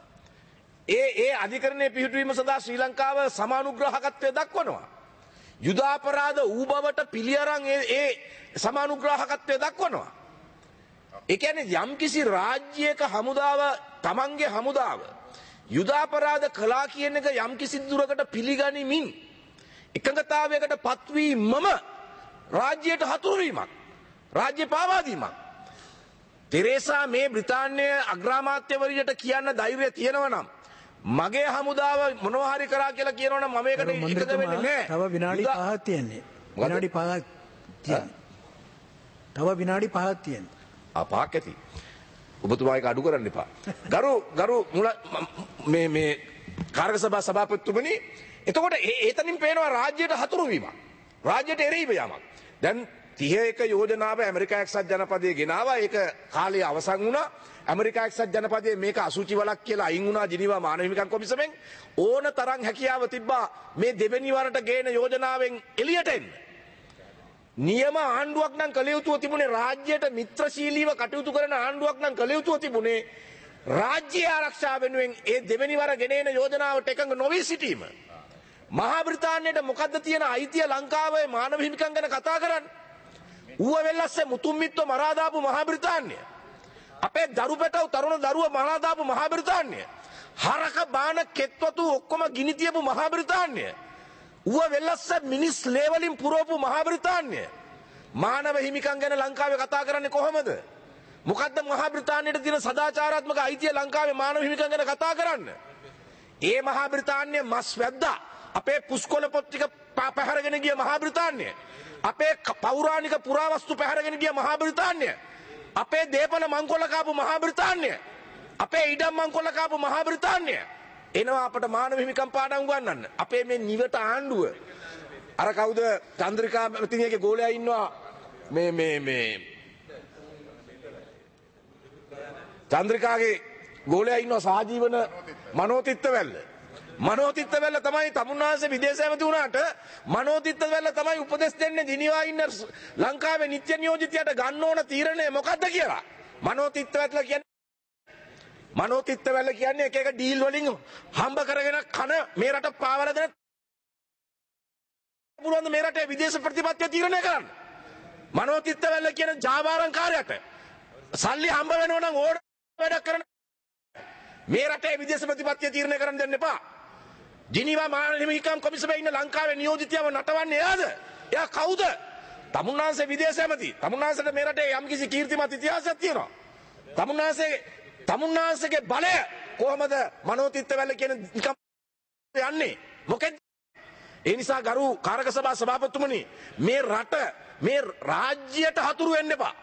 ඒ ඒ අධිකරණයේ පිහිටුවීම සඳහා ශ්‍රී ලංකාව සමානුග්‍රාහකත්වය දක්වනවා. යුද අපරාධ ඌ බවට පිළිඅරන් ඒ ඒ සමානුග්‍රාහකත්වය දක්වනවා. ඒ කියන්නේ යම්කිසි රාජ්‍යයක හමුදාව තමන්ගේ හමුදාව යුද අපරාධ කළා කියන එක යම්කිසි දුරකට පිළිගනිමින් එකඟතාවයකට පත්වීමම රාජ්‍යයට හතුරු වීමක්. රාජ්‍ය පාවාදීමක්. තෙරේසා මේ බ්‍රිතාන්‍ය අග්‍රාමාත්‍යවරියට කියන්න ධෛර්යය තියෙනවා නම් මගේ හමුදාව මොනවා හරි කරා කියලා කියනවනම් මම ඒකට එකඟ වෙන්නේ නැහැ. තව විනාඩි පහක් තියෙන්නේ. විනාඩි පහක් තියෙන්නේ. තව විනාඩි පහක් තියෙන්නේ. ආ පහක් ඇති. ඔබතුමා ඒක අඩු කරන්න එපා. ගරු ගරු මේ මේ කාර්ය සභා සභාපතිතුමනි, එතකොට ඒතනින් පේනවා රාජ්‍යයට හතුරු වීමක්. රාජ්‍යයට එරෙහිව යamak. දැන් තිහ එක යෝජනාව ඇමරිකා එක්සත් ජනපදයේ ගෙනාවා. ඒක කාලය අවසන් වුණා. ඇමරිකා එක්සත් ජනපදයේ මේක අසුචි වලක් කියලා අයින් වුණා ජිනීවා මානව හිමිකම් කොමිසමෙන්. ඕන තරම් හැකියාව තිබ්බා මේ දෙවෙනි වරට ගේන යෝජනාවෙන් එළියට එන්න. නියම ආණ්ඩුවක් නම් කළ යුතුව තිබුණේ, රාජ්‍යයට මිත්‍රශීලීව කටයුතු කරන ආණ්ඩුවක් නම් කළ යුතුව තිබුණේ රාජ්‍ය ආරක්ෂාව වෙනුවෙන් ඒ දෙවෙනි වර ගෙනෙන යෝජනාවට එකඟ නොවී සිටීම. මහා බ්‍රිතාන්‍යයට මොකද්ද තියෙන අයිතිය ලංකාවේ මානව හිමිකම් ගැන කතා කරන්න? ඌව වෙල්ලස්සේ මුතුන් මිත්තෝ මරා දාපු මහා බ්‍රිතාන්‍ය, අපේ දරු පැටව තරුණ දරුව මරා දාපු මහා බ්‍රිතාන්‍ය, හරක බාන කෙත්වතු ඔක්කොම ගිනි තියපු මහා බ්‍රිතාන්‍ය, ඌව වෙල්ලස්සේ මිනිස් ලේවලින් පුරවපු මහා බ්‍රිතාන්‍ය මානව හිමිකම් ගැන ලංකාවේ කතා කරන්නේ කොහොමද? මොකද්ද මහා බ්‍රිතාන්‍යයට තියෙන සදාචාරාත්මක අයිතිය ලංකාවේ මානව හිමිකම් ගැන කතා කරන්න? ඒ මහා බ්‍රිතාන්‍ය මස් වැද්දා අපේ පුස්කොළ පොත් ටික පැහැරගෙන ගිය මහා බ්‍රිතාන්‍ය, අපේ පෞරාණික පුරාවස්තු පැහැරගෙන ගිය මහා බ්‍රිතාන්‍ය, අපේ දේපල මංකොල්ල කාපු මහා බ්‍රිතාන්‍ය, අපේ ඉඩම් මංකොල්ල කාපු මහා බ්‍රිතාන්‍ය එනවා අපට මානව හිමිකම් පාඩම් උගන්වන්න. අපේ මේ නිවට ආණ්ඩුව අර කවුද චන්ද්‍රිකා මැතිණියගේ ගෝලයා ඉන්නවා මේ මේ මේ චන්ද්‍රිකාගේ ගෝලයා ඉන්නවා සහජීවන මනෝතිත්තවැල්ල. මනෝතිත්තවැල්ල තමයි තමුන්වහන්සේ විදේශ ඇමති වුණාට මනෝතිත්තවැල්ල තමයි උපදෙස් දෙන්නේ ජිනීවා ඉන්න ලංකාවේ නිත්‍ය නියෝජිතයට ගන්න ඕන තීරණය මොකද්ද කියලා. මනෝතිත්තවැල්ල කියන්නේ මනෝතිත්තවැල්ල කියන්නේ එක එක ඩීල් වලින් හම්බ කරගෙන කන මේ රට පාවලා දෙන පුළුවන් මේ රටේ විදේශ ප්‍රතිපත්තිය තීරණය කරන්න. මනෝතිත්තවැල්ල කියන ජාවාරංකාරයට සල්ලි හම්බ වෙනවා නම් ඕන වැඩක් කරන මේ රටේ විදේශ ප්‍රතිපත්තිය තීරණය කරන්න දෙන්න එපා. ජිනීවා මානව හිමිකම් කොමිසමේ ඉන්න ලංකාවේ නියෝජිතයව නටවන්නේ එයාද? එයා කවුද? තමුන්නාන්සේ විදේශ ඇමති. තමුන්නාන්සේට මේ රටේ යම්කිසි කීර්තිමත් ඉතිහාසයක් තියෙනවා. තමුන්නාන්සේ තමුන්නාන්සේගේ බලය කොහොමද මනෝතිත්තවැල්ල කියන නිකම් යන්නේ? මොකද ඒ නිසා ගරු කාරක සභා සභාපතිතුමනි මේ රට මේ රාජ්‍යයට හතුරු වෙන්න එපා.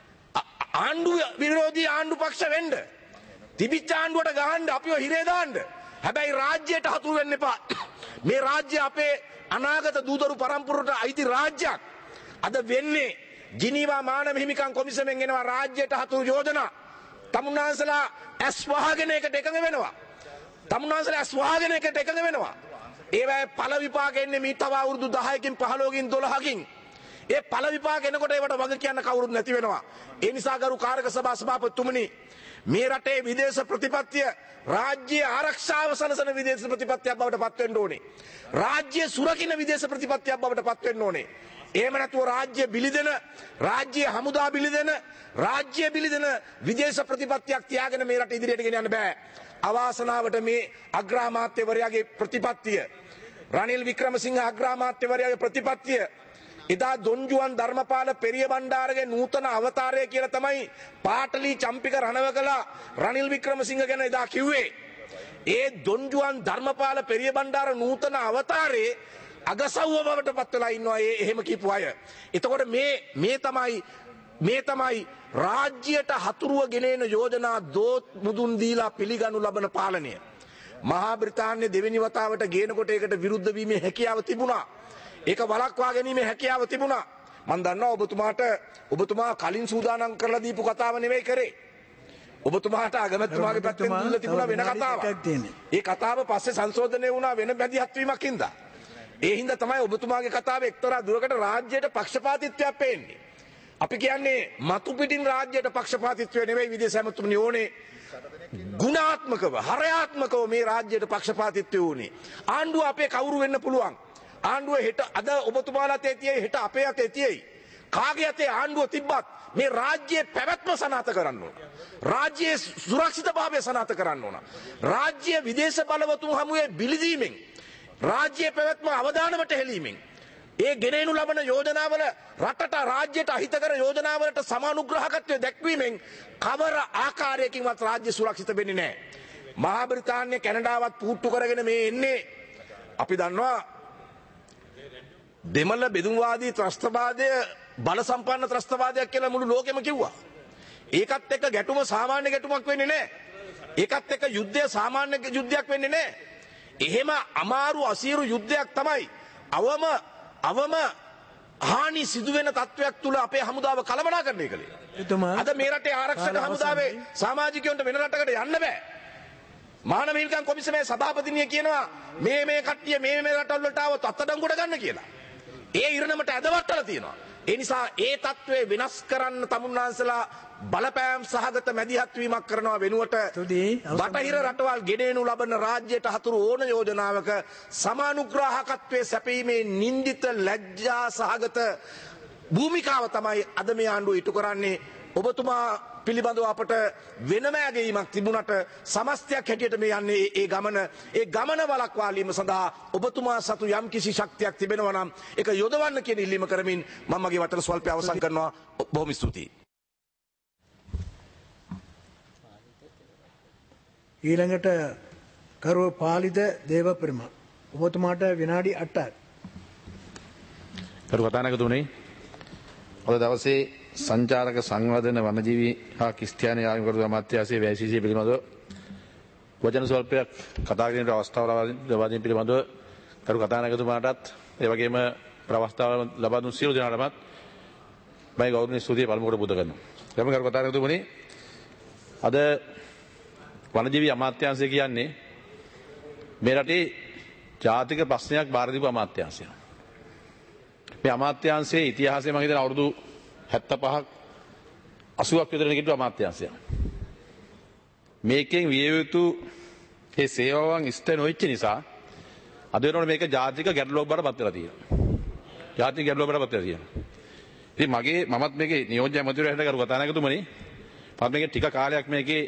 ආණ්ඩු විරෝධී ආණ්ඩු පක්ෂ වෙන්න. තිබිච්ච ආණ්ඩුවට ගහන්න අපිව හිරේ දාන්න. හැබැයි රාජ්‍යයට හතුරු වෙන්න එපා. මේ රාජ්‍ය අපේ අනාගත දූදරු පරම්පරට අයිති රාජ්‍යයක්. අද වෙන්නේ ජිනීවා මානව හිමිකම් කොමිසමෙන් එනවා රාජ්‍යයට හතුරු යෝජනා. තමුන්නාන්සලා ඇස් වහගෙන එකට එකඟ වෙනවා. තමුන්නාන්සලා ඇස් වහගෙන එකට එකඟ වෙනවා. ඒවැ පළ විපාක එන්නේ මේ තව අවුරුදු දහයකින් පහළොවකින් දොළහකින්. ඒ පළ විපාක එනකොට ඒවට වග කියන්න කවුරුත් නැති වෙනවා. ඒ නිසා ගරු කාරක සභා සභාපතිතුමනි මේ රටේ විදේශ ප්‍රතිපත්තිය රාජ්‍ය ආරක්ෂාව සලසන විදේශ ප්‍රතිපත්තියක් බවට පත් වෙන්න ඕනේ. රාජ්‍ය සුරකින්න විදේශ ප්‍රතිපත්තියක් බවට පත් වෙන්න ඕනේ. එහෙම නැතුව රාජ්‍ය බිලිදෙන රාජ්‍ය හමුදා බිලිදෙන රාජ්‍ය බිලිදෙන විදේශ ප්‍රතිපත්තියක් තියාගෙන මේ රට ඉදිරියට ගෙන යන්න බෑ. අවාසනාවට මේ අග්‍රාමාත්‍යවරයාගේ ප්‍රතිපත්තිය රනිල් වික්‍රමසිංහ අග්‍රාමාත්‍යවරයාගේ ප්‍රතිපත්තිය එදා දොන්ජුවන් ධර්මපාල පෙරිය බණ්ඩාරගේ නූතන අවතාරය කියලා තමයි පාටලි චම්පික රණවකලා රනිල් වික්‍රමසිංහ ගැන එදා කිව්වේ. ඒ දොන්ජුවන් ධර්මපාල පෙරිය බණ්ඩාර නූතන අවතාරයේ අගසව්ව බවට පත් වෙලා ඉන්නවා ඒ එහෙම කියපු අය. එතකොට මේ මේ තමයි මේ තමයි රාජ්‍යයට හතුරුව ගෙනෙන යෝජනා දෝත් මුදුන් දීලා පිළිගනු ලබන පාලනය. මහා බ්‍රිතාන්‍ය දෙවෙනි වතාවට ගේනකොට ඒකට විරුද්ධ වීමේ හැකියාව තිබුණා. ඒක වළක්වා ගැනීමේ හැකියාව තිබුණා. මම දන්නවා ඔබතුමාට ඔබතුමා කලින් සූදානම් කරලා දීපු කතාව නෙවෙයි කරේ. ඔබතුමාට අගමැතිතුමාගේ පැත්තෙන් දීලා තිබුණා වෙන කතාවක්. ඒ කතාව පස්සේ සංශෝධනය වුණා වෙන මැදිහත් වීමක් හින්දා. ඒ හින්දා තමයි ඔබතුමාගේ කතාවේ එක්තරා දුරකට රාජ්‍යයට පක්ෂපාතීත්වයක් පේන්නේ. අපි කියන්නේ මතු පිටින් රාජ්‍යයට පක්ෂපාතීත්වය නෙවෙයි විදේශ ඇමතුමනි ඕනේ. ගුණාත්මකව හරයාත්මකව මේ රාජ්‍යයට පක්ෂපාතීත්වය ඕනේ. ආණ්ඩුව අපේ කවුරු වෙන්න පුළුවන්. ආණ්ඩුව හෙට අද ඔබතුමාලා අතේ තියෙයි හෙට අපේ අතේ තියෙයි. කාගේ අතේ ආණ්ඩුව තිබ්බත් මේ රාජ්‍යයේ පැවැත්ම සනාථ කරන්න ඕන. රාජ්‍යයේ සුරක්ෂිතභාවය සනාථ කරන්න ඕන. රාජ්‍ය විදේශ බලවතුන් හමුවේ බිලිදීමෙන් රාජ්‍යයේ පැවැත්ම අවදානමට හෙළීමෙන් ඒ ගෙනෙනු ලබන යෝජනාවල රටට රාජ්‍යයට අහිතකර යෝජනාවලට සමානුග්‍රහකත්වය දැක්වීමෙන් කවර ආකාරයකින්වත් රාජ්‍ය සුරක්ෂිත වෙන්නේ නැහැ. මහා බ්‍රිතාන්‍ය කැනඩාවත් පුහුට්ටු කරගෙන මේ එන්නේ අපි දන්නවා දෙමළ බෙදුම්වාදී ත්‍රස්තවාදය බල සම්පන්න ත්‍රස්තවාදයක් කියලා මුළු ලෝකෙම කිව්වා. ඒකත් එක්ක ගැටුම සාමාන්‍ය ගැටුමක් වෙන්නේ නැහැ. ඒකත් එක්ක යුද්ධය සාමාන්‍ය යුද්ධයක් වෙන්නේ නැහැ. එහෙම අමාරු අසීරු යුද්ධයක් තමයි අවම අවම හානි සිදුවෙන තත්වයක් තුල අපේ හමුදාව කළමනාකරණය කළේ. අද මේ රටේ ආරක්ෂක හමුදාවේ සමාජිකයන්ට වෙන රටකට යන්න බෑ. මානව හිමිකම් කොමිසමේ සභාපතිනිය කියනවා මේ මේ කට්ටිය මේ මේ රටවල් වලට ආවොත් අත්අඩංගුවට ගන්න කියලා. ඒ ඉරණමට ඇදවට්ටලා තියෙනවා. ඒ නිසා ඒ තත්ත්වය වෙනස් කරන්න තමුන්නාන්සලා බලපෑම් සහගත මැදිහත් වීමක් කරනවා වෙනුවට බටහිර රටවල් ගෙනෙනු ලබන රාජ්‍යයට හතුරු ඕන යෝජනාවක සමානුග්‍රාහකත්වයේ සැපීමේ නින්දිත ලැජ්ජා සහගත භූමිකාව තමයි අද මේ ආණ්ඩුව ඉටු කරන්නේ. ඔබතුමා පිළිබඳව අපට වෙනම ඇගීමක් තිබුණට සමස්තයක් හැටියට මේ යන්නේ ඒ ගමන ඒ ගමන වළක්වාලීම සඳහා ඔබතුමා සතු යම් කිසි ශක්තියක් තිබෙනවා නම් ඒක යොදවන්න කියන ඉල්ලීම කරමින් මම මගේ වචන ස්වල්පය අවසන් කරනවා. බොහොම ස්තුතියි. ඊළඟට කරුව පාලිද දේවප්‍රම ඔබතුමාට විනාඩි අටක්. කරු කතානායකතුමනි අද දවසේ සංචාරක සංවර්ධන වනජීවී හා ක්‍රිස්තියානි ආගමික අමාත්‍යාංශයේ වැසිසිය පිළිබඳව වචන ස්වල්පයක් කතා කිරීමට අවස්ථාව ලබා දීම පිළිබඳව කරු කතානායකතුමාටත් ඒ වගේම ප්‍රවස්ථාව ලබා දුන් සියලු දෙනාටමත් මම ගෞරවනීය ස්තුතිය පළමු කොට පුද කරනවා. ගරු කරු කතානායකතුමනි අද වනජීවී අමාත්‍යාංශය කියන්නේ මේ රටේ ජාතික ප්‍රශ්නයක් බාර දීපු අමාත්‍යාංශයක්. මේ අමාත්‍යාංශයේ ඉතිහාසය මම හිතන අවුරුදු හැත්තෑ පහක් අසූවක් විතර ගෙටු අමාත්‍යාංශයක්. මේකෙන් විය යුතු ඒ සේවාවන් ඉෂ්ට නොවෙච්ච නිසා අද වෙනකොට මේක ජාතික ගැටලුවක් බවට පත් වෙලා තියෙනවා. ජාතික ගැටලුවක් බවට පත් වෙලා තියෙනවා. ඉතින් මගේ මමත් මේකේ නියෝජ්‍ය ඇමතිවරයා හිට කරු කතානායකතුමනි මම මේකේ ටික කාලයක් මේකේ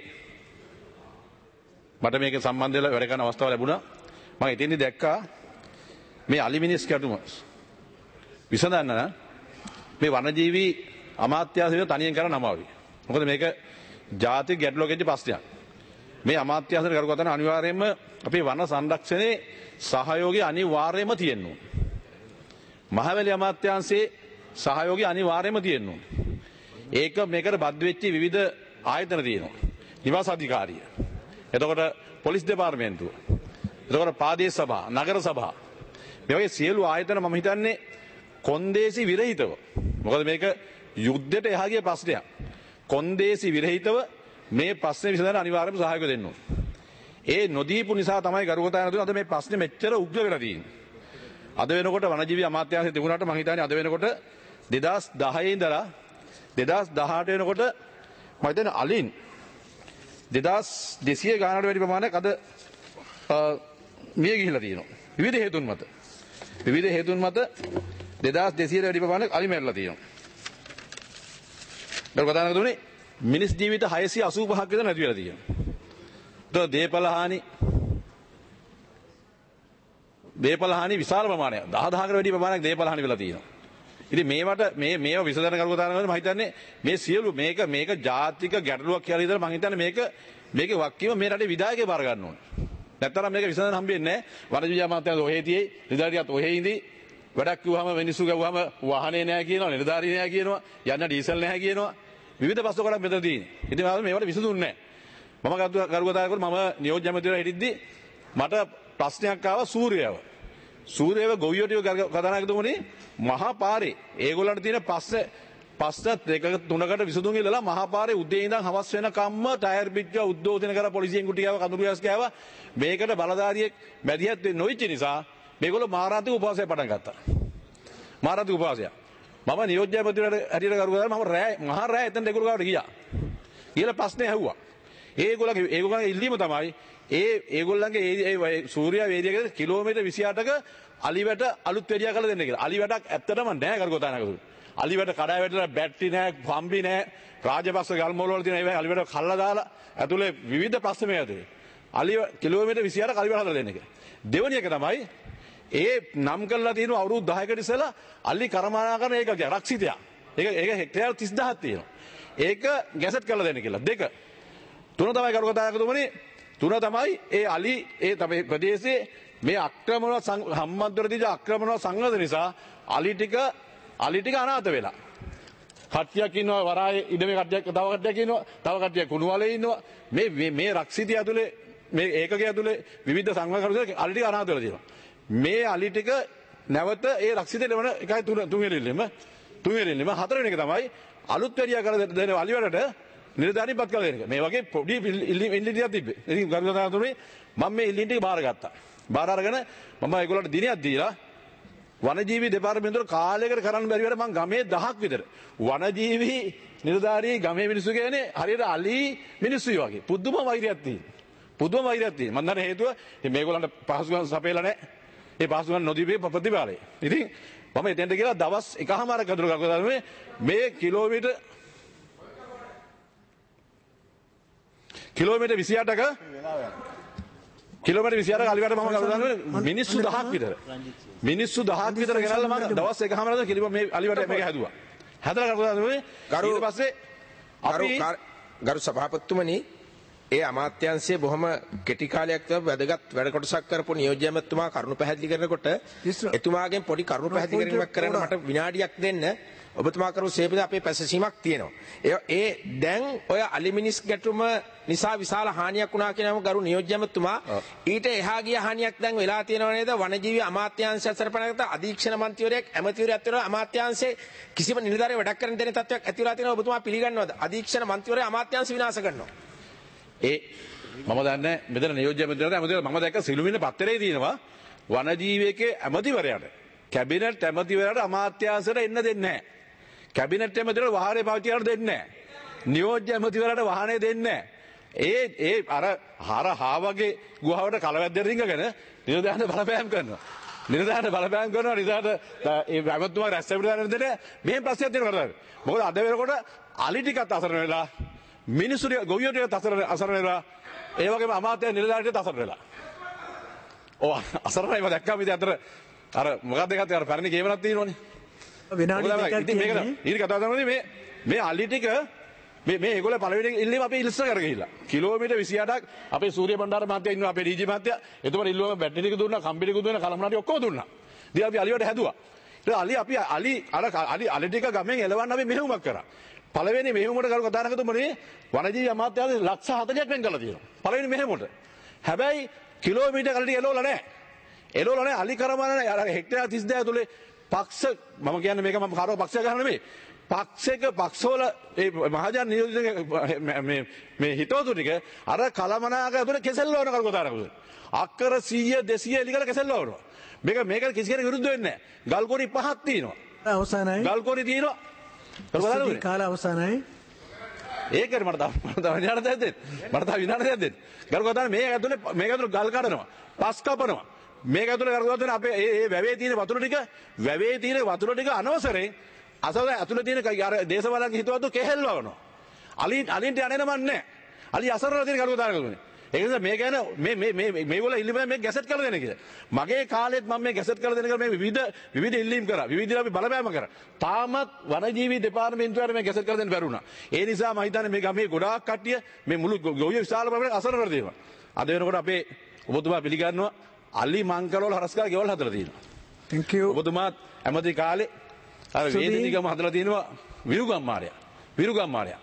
මට මේක සම්බන්ධ වෙලා වැඩ කරන අවස්ථාව ලැබුණා. මම එතෙන්දී දැක්කා මේ අලිමිනිස් ගැටුම විසඳන්න නම් මේ වනජීවි අමාත්‍යාංශය තනියෙන් කරන්න අමාරුයි. මොකද මේක ජාතික ගැටලුවකදී ප්‍රශ්නයක්. මේ අමාත්‍යාංශයට කරු කරන අනිවාර්යයෙන්ම අපේ වන සංරක්ෂණයේ සහයෝගය අනිවාර්යයෙන්ම තියෙන්න ඕන. මහවැලි අමාත්‍යාංශයේ සහයෝගය අනිවාර්යයෙන්ම තියෙන්න ඕන. ඒක මේකට බද්ධ වෙච්ච විවිධ ආයතන තියෙනවා. නිවාස අධිකාරිය. එතකොට පොලිස් දෙපාර්තමේන්තුව. එතකොට ප්‍රාදේශ සභා, නගර සභා. මේ වගේ සියලු ආයතන මම හිතන්නේ කොන්දේසි විරහිතව. මොකද මේක යුද්ධයට එහා ගිය ප්‍රශ්නයක්. කොන්දේසි විරහිතව මේ ප්‍රශ්නේ විසඳන්න අනිවාර්යයෙන්ම සහයෝගය දෙන්න ඕන. ඒ නොදීපු නිසා තමයි ගරුකතාන දුන්නේ අද මේ ප්‍රශ්නේ මෙච්චර උග්‍ර වෙලා තියෙන්නේ. අද වෙනකොට වනජීවි අමාත්‍යාංශය තිබුණාට මම හිතන්නේ අද වෙනකොට දෙදාස් දහය ඉඳලා දෙදාස් දහඅට වෙනකොට මම හිතන්නේ අලින් දෙදාස් දෙසිය ගානකට වැඩි ප්‍රමාණයක් අද මිය ගිහිලා තියෙනවා. විවිධ හේතුන් මත. විවිධ හේතුන් මත දෙදාස් දෙසියට වැඩි ප්‍රමාණයක් අලි මැරලා තියෙනවා. ගරුකතාන දුන්නේ මිනිස් ජීවිත හයසිය අසූ පහක් විතර නැති වෙලා තියෙනවා. ද දේපල හානි දේපල හානි විශාල ප්‍රමාණයක් දහදහකට වැඩි ප්‍රමාණයක් දේපල හානි වෙලා තියෙනවා. ඉතින් මේවට මේ මේව විසඳන කරුවතාන මම හිතන්නේ මේ සියලු මේක මේක ජාතික ගැටලුවක් කියලා ඉතල මම හිතන්නේ මේක මේකේ වක්කීම මේ රටේ විධායකේ බාර ගන්න ඕනේ. නැත්නම් මේක විසඳන්න හම්බෙන්නේ නැහැ. වනජීවි අමාත්‍යාංශය ඔහේ තියේ නිලධාරියත් ඔහේ ඉඳි වැඩක් කිව්වම මිනිස්සු ගව්වම වාහනේ නැහැ කියනවා, නිලධාරිය නැහැ කියනවා, යන්න ඩීසල් නැහැ කියනවා. විවිධ ප්‍රශ්න කොටක් මෙතන තියෙන්නේ. ඉතින් මම මේවට විසඳුන්නේ නැහැ. මම කරුවතාන කරලා මම නියෝජ්‍ය ඇමතිවරයා හිටිද්දි මට ප්‍රශ්නයක් ආවා සූර්යයව. සූර්යව ගොවියෝ ටික කතානා කරතුමනේ මහා පාරේ ඒගොල්ලන්ට තියෙන පස්ස පස්ස දෙක තුනකට විසඳුම් ඉල්ලලා මහා පාරේ උදේ ඉඳන් හවස් වෙනකම්ම ටයර් පිට්ටුව උද්දෝෂණ කර පොලිසියෙන් කුටි ගාව කඳුළු ගෑස් ගෑවා. මේකට බලධාරියෙක් මැදිහත් නොවිච්ච නිසා මේගොල්ලෝ මාරාන්තික උපවාසය පටන් ගත්තා. මාරාන්තික උපවාසය. මම නියෝජ්‍ය ඇමතිවරයාට හරියට කරු කරලා මම රෑ මහා රෑ එතන ඒගොල්ලෝ ගාවට ගියා. ගිහලා ප්‍රශ්නේ ඇහුවා. ඒගොල්ලන්ගේ ඒගොල්ලන්ගේ ඉල්ලීම තමයි ඒ ඒගොල්ලන්ගේ ඒ සූර්යා වේදිකේ කිලෝමීටර් විසි අටක අලිවැට අලුත් වෙඩියා කරලා දෙන්න කියලා. අලිවැටක් ඇත්තටම නැහැ කරුගොතානකතු. අලිවැට කඩා වැටලා බැටරි නැහැ, පම්පි නැහැ, රාජපක්ෂ ගල් මොළ වල තියෙන ඒවා අලිවැට කල්ලා දාලා ඇතුලේ විවිධ ප්‍රශ්න මේ ඇතුලේ. අලි කිලෝමීටර් විසි අටක අලිවැට හදලා දෙන්න කියලා. දෙවෙනි එක තමයි ඒ නම් කරලා තියෙන අවුරුදු දහයකට ඉස්සෙල්ලා අලි කර්මානාකරන ඒකක රක්ෂිතයක්. ඒක ඒක හෙක්ටයාර තිස් දහයක් තියෙනවා. ඒක ගැසට් කරලා දෙන්න කියලා. දෙක. තුන තමයි කරුගොතානකතුමනි තුන තමයි ඒ අලි ඒ තමයි ප්‍රදේශයේ මේ අක්‍රමණ සම්මන්ත්‍රණදී අක්‍රමණ සංගත නිසා අලි ටික අලි ටික අනාථ වෙලා. කට්ටියක් ඉන්නවා වරායේ ඉඩමේ කට්ටියක් තව කට්ටියක් ඉන්නවා තව කට්ටියක් කුණුවලේ ඉන්නවා මේ මේ රක්ෂිතය ඇතුලේ මේ ඒකකයේ ඇතුලේ විවිධ සංගත කරුණු අලි ටික අනාථ වෙලා තියෙනවා. මේ අලි ටික නැවත ඒ රක්ෂිතේ ලැබෙන එකයි තුන තුන්වෙනිලෙම තුන්වෙනිලෙම හතරවෙනි එක තමයි අලුත් වැඩියා කර දෙන අලි වලට නිලධාරීපත් කළ දෙන එක. මේ වගේ පොඩි ඉල්ලීමක් තිබ්බේ. ඉතින් ගරුකතාතුමනි මම මේ ඉල්ලීම් ටික බාරගත්තා. බාර අරගෙන මම ඒගොල්ලන්ට දිනයක් දීලා වනජීවි දෙපාර්තමේන්තුවට කාලයකට කරන්න බැරි වෙලා මම ගමේ දහයක් විතර වනජීවි නිලධාරී ගමේ මිනිස්සු කියන්නේ හරියට අලි මිනිස්සුයි වගේ. පුදුම වෛරයක් තියෙනවා. පුදුම වෛරයක් තියෙනවා. මම දන්න හේතුව මේගොල්ලන්ට පහසුකම් සපයලා නැහැ. ඒ පහසුකම් නොදීපේ ප්‍රතිපාලය. ඉතින් මම එතෙන්ට ගිහලා දවස් එකමාරක් අතර ගරුකතාතුමනි මේ කිලෝමීටර් කිලෝමීටර් විසි අටක කිලෝමීටර් විසි අටක අලිවැට මම ගරුකතාතුමනි මිනිස්සු දහයක් විතර මිනිස්සු දහයක් විතර ගෙනල්ලා මම දවස් එකමාරක් කිලෝ මේ අලිවැට මේක හැදුවා. හැදලා ගරුකතාතුමනි ඊට පස්සේ අපි ගරු සභාපතිතුමනි ඒ අමාත්‍යාංශයේ බොහොම කෙටි කාලයක් තුළ වැදගත් වැඩ කොටසක් කරපු නියෝජ්‍ය ඇමතුමා කරුණු පැහැදිලි කරනකොට එතුමාගෙන් පොඩි කරුණු පැහැදිලි කිරීමක් කරන්න මට විනාඩියක් දෙන්න. ඔබතුමා කරපු සේවය අපේ පැසසීමක් තියෙනවා. ඒ ඒ දැන් ඔය අලිමිනිස් ගැටුම නිසා විශාල හානියක් වුණා කියනම ගරු නියෝජ්‍ය ඇමතුමා ඊට එහා ගිය හානියක් දැන් වෙලා තියෙනව නේද? වනජීවි අමාත්‍යාංශය සරපණකට අධීක්ෂණ මන්ත්‍රීවරයෙක් ඇමතිවරයෙක් වෙනවා අමාත්‍යාංශයේ කිසිම නිලධාරියෙක් වැඩක් කරන්න දෙන තත්ත්වයක් ඇති වෙලා තියෙනවා. ඔබතුමා පිළිගන්නවද? අධීක්ෂණ මන්ත්‍රීවරයා අමාත්‍යාංශ විනාශ කරනවා. ඒ මම දන්නේ මෙතන නියෝජ්‍ය ඇමතිවරයාට ඇමතිවරයා මම දැක්ක සිළුමිණ පත්තරේ තියෙනවා වනජීවිකේ ඇමතිවරයාට කැබිනට් ඇමතිවරයාට අමාත්‍යාංශයට එන්න දෙන්නේ නැහැ. කැබිනට් ඇමතිවරයාට වාහනේ පාවිච්චි කරන්න දෙන්නේ නැහැ. නියෝජ්‍ය ඇමතිවරයාට වාහනේ දෙන්නේ නැහැ. ඒ ඒ අර හර හාවගේ ගුහාවට කලවැද්ද රිංගගෙන නිලධාරීන් බලපෑම් කරනවා. නිලධාරීන් බලපෑම් කරනවා නිලධාරීන් ඒ ඇමතුමා රැස් වෙලා දෙන්න මේ ප්‍රශ්නයක් තියෙනවා. මොකද අද වෙනකොට අලි ටිකත් අසරණ වෙලා මිනිස්සු ගොවියෝ ටිකත් අසරණ අසරණ වෙලා ඒ වගේම අමාත්‍ය නිලධාරීන්ට අසරණ වෙලා. ඔව් අසරණයිව දැක්කම ඉතින් අතර අර මොකක්ද එකත් අර පැරණි ගේමනක් තියෙනවනේ. විනාඩි දෙකක් ඉතින් මේක තියෙන්නේ. ඊට කතා කරන්නේ මේ මේ අලි ටික මේ මේ ඒගොල්ලෝ පළවෙනි ඉල්ලීම අපේ ඉල්ස කර ගිහිල්ලා කිලෝමීටර් විසි අටක් අපේ සූර්ය බණ්ඩාර මහත්තයා ඉන්නවා අපේ ඩීජී මහත්තයා එතකොට ඉල්ලුවම බැටරි ටික දුන්නා කම්බි ටික දුන්නා කලමනාටි ඔක්කොම දුන්නා. ඉතින් අපි අලියට හැදුවා. ඊට අලි අපි අලි අර අලි අලි ටික ගමෙන් එලවන්න අපි මෙහෙයුමක් කරා. පළවෙනි මෙහෙයුමට කරු කතා කරනකතුමනේ වනජීවි අමාත්‍යාංශය ලක්ෂ හතලියක් වෙන් කරලා තියෙනවා. පළවෙනි මෙහෙයුමට. හැබැයි කිලෝමීටර් කලට එලවලා නැහැ. එලවලා නැහැ අලි කරමන අර හෙක්ටර් තිස් දෙක තුලේ පක්ෂ මම කියන්නේ මේක මම කාරෝ පක්ෂය ගන්න නෙමෙයි. පක්ෂයක පක්ෂවල ඒ මහජන නියෝජිත මේ මේ හිතවතු ටික අර කලමනාක ඇතුලේ කෙසෙල්ලවන කරු කතා කරනවා. අක්කර සීය දෙසීය එලිකල කෙසෙල්ලවනවා. මේක මේක කිසි කෙනෙක් විරුද්ධ වෙන්නේ නැහැ. ගල්කොරි පහක් තියෙනවා. අවසానයි. ගල්කොරි තියෙනවා. ස්තුති කාල අවසానයි. ඒකනේ මට තව තව විනාඩි දෙකක් දෙන්න. මට තව විනාඩි දෙකක් දෙන්න. ගල් කොටන මේක ඇතුලේ මේක ඇතුලේ ගල් කඩනවා. පස් කපනවා. මේක ඇතුලේ ගල් කොටන අපේ මේ මේ වැවේ තියෙන වතුර ටික වැවේ තියෙන වතුර ටික අනවසරෙන් අසල ඇතුලේ තියෙන අර දේශපාලන හිතවතු කෙහෙල්වනවා. අලි අලින්ට යන්නේ නමන්නේ. අලි අසරණ තියෙන ගල් කොටන කරන්නේ. ඒක නිසා මේ ගැන මේ මේ මේ මේගොල්ලෝ ඉල්ලීම මේ ගැසට් කරලා දෙන්න කියලා. මගේ කාලෙත් මම මේ ගැසට් කරලා දෙන්න කියලා මේ විවිධ විවිධ ඉල්ලීම් කරා. විවිධ අපි බලපෑම කරා. තාමත් වනජීවි දෙපාර්තමේන්තුවට මේ ගැසට් කරලා දෙන්න බැරි වුණා. ඒ නිසා මම හිතන්නේ මේ ගමේ ගොඩාක් කට්ටිය මේ මුළු ගොවිය විශාල ප්‍රමාණයක් අසරණ කරලා තියෙනවා. අද වෙනකොට අපේ ඔබතුමා පිළිගන්නවා අලි මංකලවල හරස්කාර ගෙවල් හදලා තියෙනවා. thank you. ඔබතුමාත් ඇමති කාලේ අර වේදිනිගම හදලා තියෙනවා විරුගම් මාර්යා. විරුගම් මාර්යා.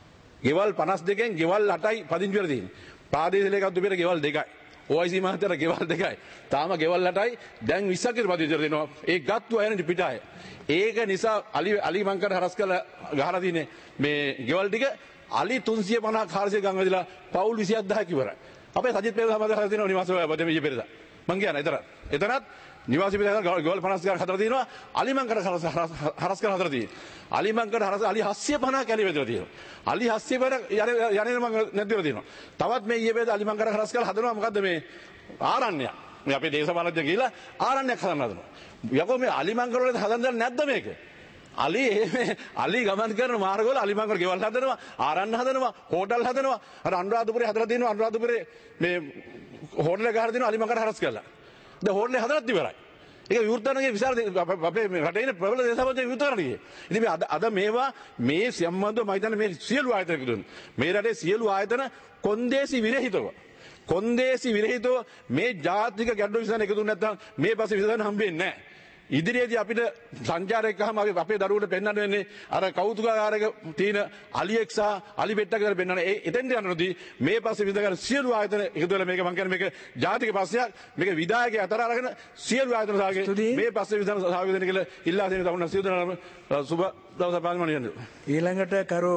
ගෙවල් පනස් දෙකෙන් ගෙවල් අටයි පදිංචි වෙලා තියෙනවා. ප්‍රාදේශීය ලේකම්තුමියට ගෙවල් දෙකයි. ඕඅයිසී මහත්තයාට ගෙවල් දෙකයි. තාම ගෙවල් අටයි දැන් විස්සක් විතර පදිංචි වෙලා දෙනවා. ඒ ගත්තු අයනේ පිටාය. ඒක නිසා අලි අලි මංකඩ හරස් කරලා ගහලා තියෙන්නේ මේ ගෙවල් ටික අලි තුන්සිය පනහක් හාරසිය ගම් වැදිලා පවුල් විසි හත් දහසක් ඉවරයි. අපේ සජිත් පෙරේරා සමාජ හදලා තියෙනවා නිවාස බදෙමිජ පෙරේරා. මං කියන්නේ එතරම්. එතරම් නිවාසී පෙරේරා ගෙවල් පනස් ගානක් හදලා තියෙනවා. අලි මංකඩ හරස් හරස් කරලා හදලා තියෙනවා. අලි මංකඩ හරස් අලි හත්සිය පනහක් කැලි වැදලා තියෙනවා. අලි හත්සිය පනහක් යන්නේ යන්නේ මං නැතිවලා තියෙනවා. තවත් මේ ඊයේ පෙරේද අලි මංකඩ හරස් කරලා හදනවා මොකද්ද මේ ආරණ්‍යයක්. මේ අපේ දේශපාලනඥයෝ ගිහිලා ආරණ්‍යයක් හදන්න හදනවා. යකෝ මේ අලි මංකඩ වල හදන්න දෙයක් නැද්ද මේක? අලි අලි ගමන් කරන මාර්ගවල අලි මංකඩ ගෙවල් හදනවා ආරණ්‍ය හදනවා හෝටල් හදනවා අර අනුරාධපුරේ හදලා තියෙනවා අනුරාධපුරේ මේ හෝටල් එක ගහලා තියෙනවා අලි මංකඩ හරස් කරලා දැන් හෝටලේ හදලත් ඉවරයි ඒක විවෘතනගේ විශාල අපේ මේ රටේ ඉන්න ප්‍රබල දේශපාලන විවෘත කරන්නේ ඉතින් මේ අද අද මේවා මේ සම්බන්ධව මම හිතන්නේ මේ සියලු ආයතන එකතුන් මේ රටේ සියලු ආයතන කොන්දේසි විරහිතව කොන්දේසි විරහිතව මේ ජාතික ගැටලු විසඳන එකතුන් නැත්නම් මේ පස්සේ විසඳන්න හම්බෙන්නේ නැහැ ඉදිරියේදී අපිට සංචාරයක් ගහම අපි අපේ දරුවන්ට පෙන්වන්න වෙන්නේ අර කෞතුකාගාරයක තියෙන අලියෙක් සහ අලි පෙට්ටක් කියලා පෙන්වන්න. ඒ එතෙන්ට යනකොටදී මේ පස්සේ විඳගන්න සියලු ආයතන එකතු වෙලා මේක මම කියන්නේ මේක ජාතික ප්‍රශ්නයක්. මේක විධායකයා අතර අරගෙන සියලු ආයතන සහගේ මේ පස්සේ විඳන සහයෝගය දෙන්න කියලා ඉල්ලා දෙන තවුන සියලු දෙනාම සුබ දවසක් පාන්මණ යන්න. ඊළඟට කරෝ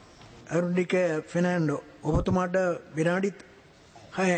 අරුණික ෆෙනෑන්ඩෝ ඔබතුමාට විනාඩි හයයි.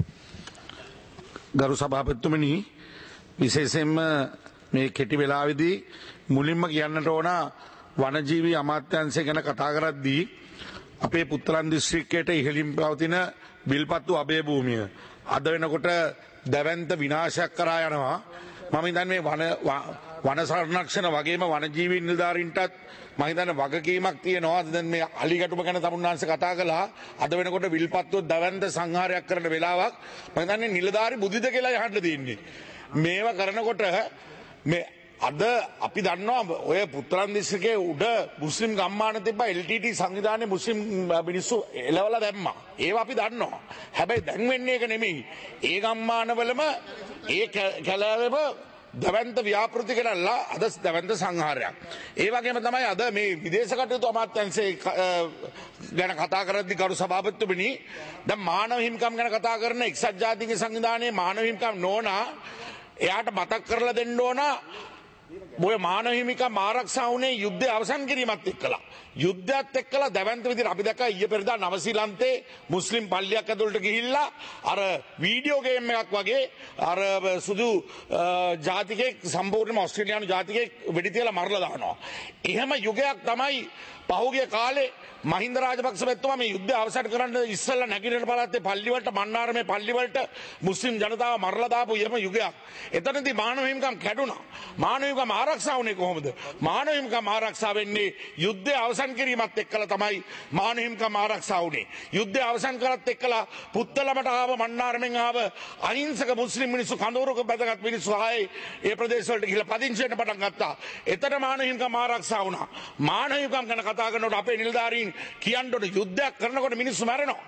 ගරු සභාපතිතුමනි විශේෂයෙන්ම මේ කෙටි වෙලාවේදී මුලින්ම කියන්නට ඕන වනජීවි අමාත්‍යාංශය ගැන කතා කරද්දී අපේ පුත්තලන් දිස්ත්‍රික්කයට ඉහළින් පවතින විල්පත්තු අබේ භූමිය අද වෙනකොට දැවැන්ත විනාශයක් කරා යනවා මම හිතන්නේ මේ වන වන සංරක්ෂණ වගේම වනජීවි නිලධාරීන්ටත් මම හිතන්නේ වගකීමක් තියෙනවා දැන් මේ අලිගැටුම ගැන තමුන්නාංශ කතා කළා අද වෙනකොට විල්පත්තු දැවැන්ත සංහාරයක් කරන වෙලාවක් මම හිතන්නේ නිලධාරි බුද්ධිද කියලා යහන්න තියෙන්නේ මේවා කරනකොට මේ අද අපි දන්නවා ඔය පුත්තලන් දිස්ත්‍රික්කයේ උඩ මුස්ලිම් ගම්මාන තිබ්බා එල් ටී ටී සංවිධානයේ මුස්ලිම් මිනිස්සු එලවලා දැම්මා. ඒවා අපි දන්නවා. හැබැයි දැන් වෙන්නේ ඒක නෙමෙයි. ඒ ගම්මානවලම ඒ කැලෑවෙම දවන්ත ව්‍යාපෘති කරලා අද දවන්ත සංහාරයක්. ඒ වගේම තමයි අද මේ විදේශ කටයුතු අමාත්‍යාංශයේ ගැන කතා කරද්දී කරු සභාපතිතුමනි දැන් මානව හිමිකම් ගැන කතා කරන එක්සත් ජාතීන්ගේ සංවිධානයේ මානව හිමිකම් නෝනා එයාට මතක් කරලා දෙන්න ඕන ඔය මානව හිමිකම් ආරක්ෂා වුණේ යුද්ධය අවසන් කිරීමත් එක්කලා යුද්ධයත් එක්කලා දැවැන්ත විදිහට අපි දැක්කා ඊයේ පෙරදා නවසීලන්තේ මුස්ලිම් පල්ලියක් ඇතුළට ගිහිල්ලා අර වීඩියෝ ගේම් එකක් වගේ අර සුදු ජාතිකයෙක් සම්පූර්ණයෙන්ම ඕස්ට්‍රේලියානු ජාතිකයෙක් වෙඩි තියලා මරලා දානවා. එහෙම යුගයක් තමයි පහුගිය කාලේ මහින්ද රාජපක්ෂ මැතිතුමා මේ යුද්ධය අවසන් කරන්න ඉස්සෙල්ලා නැගිටින පළාතේ පල්ලිවලට මන්නාරමේ පල්ලිවලට මුස්ලිම් ජනතාව මරලා දාපු එහෙම යුගයක්. එතනදී මානව හිමිකම් කැඩුනා. මානව හිමිකම් ආරක්ෂා වුණේ කොහොමද? මානව හිමිකම් ආරක්ෂා වෙන්නේ යුද්ධය අවසන් කිරීමත් එක්කලා තමයි මානව හිමිකම් ආරක්ෂා වුණේ. යුද්ධය අවසන් කරත් එක්කලා පුත්තලමට ආව මන්නාරමෙන් ආව අහිංසක මුස්ලිම් මිනිස්සු කඳවුරක බැඳගත් මිනිස්සු ආයේ ඒ ප්‍රදේශවලට ගිහිල්ලා පදිංචි වෙන්න පටන් ගත්තා. එතන මානව හිමිකම් ආරක්ෂා වුණා. මානව හිමිකම් ගැන කතා කරනකොට අපේ නිලධාරීන් කියන්න ඕන යුද්ධයක් කරනකොට මිනිස්සු මැරෙනවා.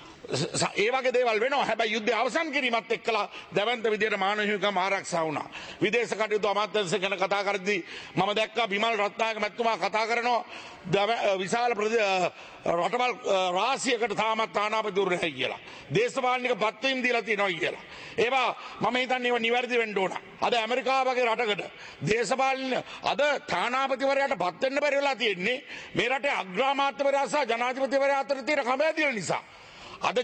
ඒ වගේ දේවල් වෙනවා. හැබැයි යුද්ධය අවසන් කිරීමත් එක්කලා දැවැන්ත විදියට මානව හිමිකම් ආරක්ෂා වුණා. විදේශ කටයුතු අමාත්‍යාංශය ගැන කතා කරද්දී මම දැක්කා බිමල් රත්නායක මැතිතුමා කතා කරනවා විශාල රටවල් රාශියකට තාමත් තානාපතිවරු නැහැ කියලා. දේශපාලනික පත්වීම් දීලා තියෙනවා කියලා. ඒවා මම හිතන්නේ ඒවා නිවැරදි වෙන්න ඕන. අද ඇමරිකාව වගේ රටකට දේශපාලන අද තානාපතිවරයාට පත් වෙන්න බැරි වෙලා තියෙන්නේ මේ රටේ අග්‍රාමාත්‍යවරයා සහ ජනාධිපතිවරයා අතර තියෙන කඹෑදිල නිසා. අද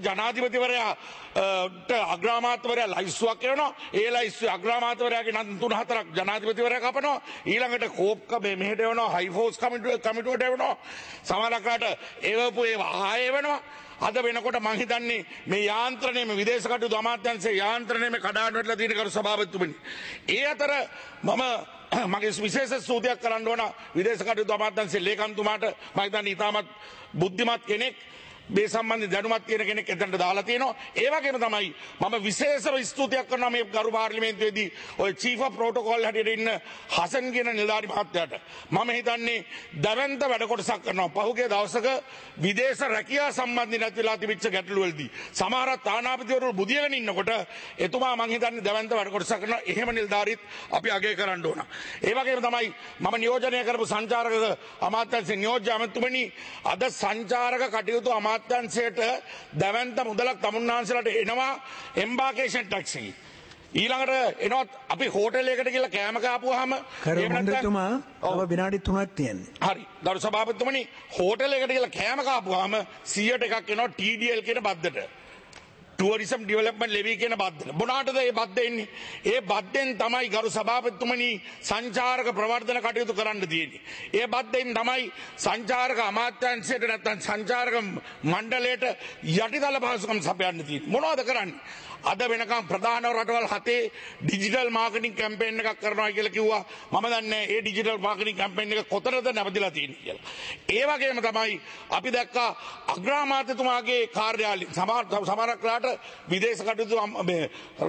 ජනාධිපතිවරයාට අග්‍රාමාත්‍යවරයා ලයිස්තුවක් කරනවා. ඒ ලයිස්තුවේ අග්‍රාමාත්‍යවරයාගේ නම් තුන හතරක් ජනාධිපතිවරයා කපනවා. ඊළඟට කෝප්ක මේ මෙහෙට එවනවා. හයිෆෝස් කමිටුවට එවනවා. සමහරක් රට ඒවපු ඒවා ආයෙ වෙනවා. අද වෙනකොට මං හිතන්නේ මේ යාන්ත්‍රණය මේ විදේශ කටයුතු අමාත්‍යාංශයේ යාන්ත්‍රණය මේ කඩාවැටලා වැටලා තියෙන කරු සභාපතිතුමනි. ඒ අතර මම මගේ විශේෂ ස්තුතියක් කරන්න ඕන විදේශ කටයුතු අමාත්‍යාංශයේ ලේකම්තුමාට. මම හිතන්නේ ඉතාමත් බුද්ධිමත් කෙනෙක්. මේ සම්බන්ධ දැනුමත් තියෙන කෙනෙක් එතනට දාලා තියෙනවා. ඒ වගේම තමයි මම විශේෂව ස්තුතියක් කරනවා මේ ගරු පාර්ලිමේන්තුවේදී ඔය චීෆ් ඔෆ් ප්‍රොටෝකෝල් හැටියට ඉන්න හසන් කියන නිලධාරි මහත්තයාට. මම හිතන්නේ දැවැන්ත වැඩ කොටසක් කරනවා. පහුගිය දවසක විදේශ රැකියාව සම්බන්ධයෙන් ඇතිවලා තිබිච්ච ගැටලු වලදී සමහර තානාපතිවරු බුදියගෙන ඉන්නකොට එතුමා මම හිතන්නේ දැවැන්ත වැඩ කොටසක් කරනවා. එහෙම නිලධාරීත් අපි අගය කරන්න ඕන. ඒ වගේම තමයි මම නියෝජනය කරපු සංචාරක අමාත්‍යාංශයේ නියෝජ්‍ය අමාත්‍යතුමනි අද සංචාරක කටයුතු අමාත්‍ය අමාත්‍යාංශයට දැවැන්ත මුදලක් තමුන්නාන්සලට එනවා එම්බාකේෂන් ටැක්ස් එකේ. ඊළඟට එනවා අපි හෝටලයකට ගිහලා කෑම කාපුවාම කරු මන්ත්‍රීතුමා තව විනාඩි තුනක් තියෙනවා. හරි. ගරු සභාපතිතුමනි හෝටලයකට ගිහලා කෑම කාපුවාම සියයට එකක් එනවා ටී ඩී එල් කියන බද්දට. ටුවරිසම් ඩිවලොප්මන්ට් ලෙවි කියන බද්දට. මොනකටද මේ බද්ද එන්නේ? ඒ බද්දෙන් තමයි ගරු සභාපතිතුමනි සංචාරක ප්‍රවර්ධන කටයුතු කරන්න තියෙන්නේ. ඒ බද්දෙන් තමයි සංචාරක අමාත්‍යාංශයට නැත්නම් සංචාරක මණ්ඩලයට යටිතල පහසුකම් සපයන්න තියෙන්නේ. මොනවද කරන්නේ? අද වෙනකම් ප්‍රධාන රටවල් හතේ ඩිජිටල් මාකටිං කැම්පේන් එකක් කරනවා කියලා කිව්වා. මම දන්නේ ඒ ඩිජිටල් මාකටිං කැම්පේන් එක කොතනද නැවතිලා තියෙන්නේ කියලා. ඒ වගේම තමයි අපි දැක්කා අග්‍රාමාත්‍යතුමාගේ කාර්යාලය සමහර සමහරක්ලාට විදේශ කටයුතු මේ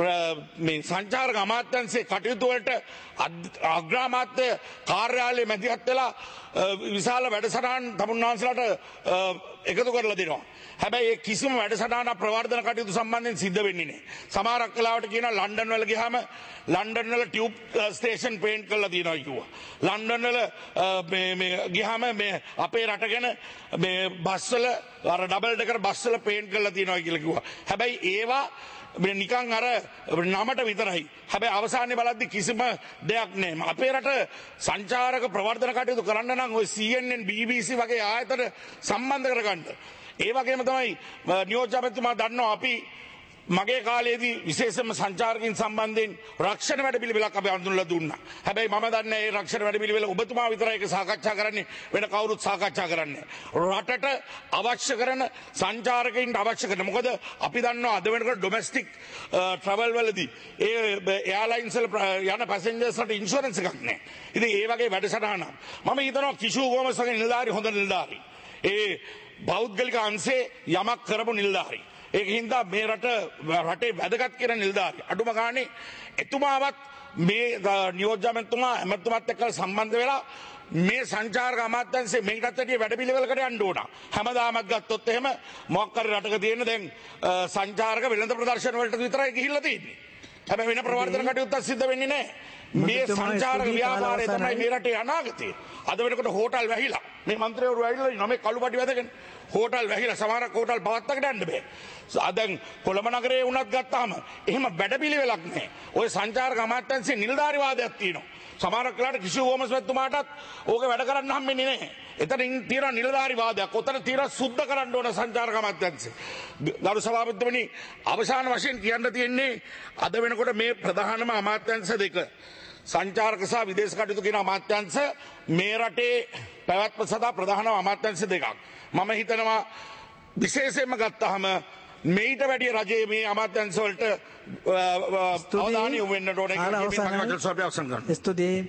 මේ සංචාරක අමාත්‍යාංශයේ කටයුතු වලට අග්‍රාමාත්‍ය කාර්යාලයේ මැදිහත් වෙලා විශාල වැඩසටහන් තමුන්නාන්සලාට එකතු කරලා දෙනවා. හැබැයි ඒ කිසිම වැඩසටහන ප්‍රවර්ධන කටයුතු සම්බන්ධයෙන් සිද්ධ වෙන්නේ නැහැ. සමහරක් වෙලාවට කියනවා ලන්ඩන් වල ගියාම ලන්ඩන් වල ටියුබ් ස්ටේෂන් පේන්ට් කරලා තියෙනවා කිව්වා. ලන්ඩන් වල මේ මේ ගියාම මේ අපේ රට ගැන මේ බස් වල අර ඩබල් ඩෙකර් බස් වල පේන්ට් කරලා තියෙනවා කියලා කිව්වා. හැබැයි ඒවා මේ නිකන් අර නමට විතරයි. හැබැයි අවසානයේ බලද්දි කිසිම දෙයක් නැහැ. අපේ රට සංචාරක ප්‍රවර්ධන කටයුතු කරන්න නම් ওই සී එන් එන් බී බී සී වගේ ආයතන සම්බන්ධ කරගන්න. ඒ වගේම තමයි නියෝජ්‍ය අමාත්‍යතුමා දන්නවා අපි මගේ කාලයේදී විශේෂයෙන්ම සංචාරකින් සම්බන්ධයෙන් රක්ෂණ වැඩපිළිවෙලක් අපි අඳුන්ලා දුන්නා. හැබැයි මම දන්නේ මේ රක්ෂණ වැඩපිළිවෙල ඔබතුමා විතරයි ඒක සාකච්ඡා කරන්නේ වෙන කවුරුත් සාකච්ඡා කරන්නේ. රටට අවශ්‍ය කරන සංචාරකයින්ට අවශ්‍ය කරන මොකද අපි දන්නවා අද වෙනකොට ඩොමෙස්ටික් ට්‍රැවල් වලදී ඒ එයාර්ලයින්ස් වල යන පැසෙන්ජර්ස්ලට ඉන්ෂුරන්ස් එකක් නැහැ. ඉතින් ඒ වගේ වැඩසටහනක් මම හිතනවා කිෂු ගෝමස් වගේ නිලධාරි හොඳ නිලධාරි. ඒ පෞද්ගලික අංශේ යමක් කරපු නිලධාරි. ඒක හින්දා මේ රට රටේ වැදගත් කියන නිලධාරි. අඩුම ගානේ එතුමාවත් මේ නියෝජ්‍ය අමාත්‍යතුමා අමාත්‍යතුමාත් එක්ක සම්බන්ධ වෙලා මේ සංචාරක අමාත්‍යාංශයේ මේකටත් වැඩි වැඩපිළිවෙලකට යන්න ඕන. හැමදාමත් ගත්තොත් එහෙම මොකක් හරි රටක තියෙන දැන් සංචාරක වෙළඳ ප්‍රදර්ශන වලට විතරයි ගිහිල්ලා තියෙන්නේ. හැබැයි වෙන ප්‍රවර්ධන කටයුත්තක් සිද්ධ වෙන්නේ නැහැ. මේ සංචාරක ව්‍යාපාරය තමයි මේ රටේ අනාගතය. අද වෙනකොට හෝටල් වැහිලා මේ මන්ත්‍රීවරු වැහිලා ඉන්නවා මේ කළුපටි වැදගෙන හෝටල් වැහිලා සමහරක් හෝටල් පවත්තකට යන්න බෑ. දැන් කොළඹ නගරේ වුණත් ගත්තාම එහෙම වැඩපිළිවෙලක් නැහැ. ওই සංචාරක අමාත්‍යාංශයේ නිලධාරිවාදයක් තියෙනවා. සමහරක් වෙලාවට කිසි ඕමස් මැතිතුමාටත් ඕක වැඩ කරන්න හම්බෙන්නේ නැහැ. එතනින් තියෙන නිලධාරිවාදයක්. ඔතන තියෙන සුද්ධ කරන්න ඕන සංචාරක අමාත්‍යාංශය. ගරු සභාපතිතුමනි අවසාන වශයෙන් කියන්න තියෙන්නේ අද වෙනකොට මේ ප්‍රධානම අමාත්‍යාංශ දෙක සංචාරක සහ විදේශ කටයුතු කියන අමාත්‍යාංශ මේ රටේ පැවැත්ම සඳහා ප්‍රධාන අමාත්‍යාංශ දෙකක්. මම හිතනවා විශේෂයෙන්ම ගත්තාම මේට වැඩිය රජයේ මේ අමාත්‍යාංශ වලට අවධානය යොමු වෙන්න ඕනේ කියලා මම අවසන් කරනවා. ස්තුතියි.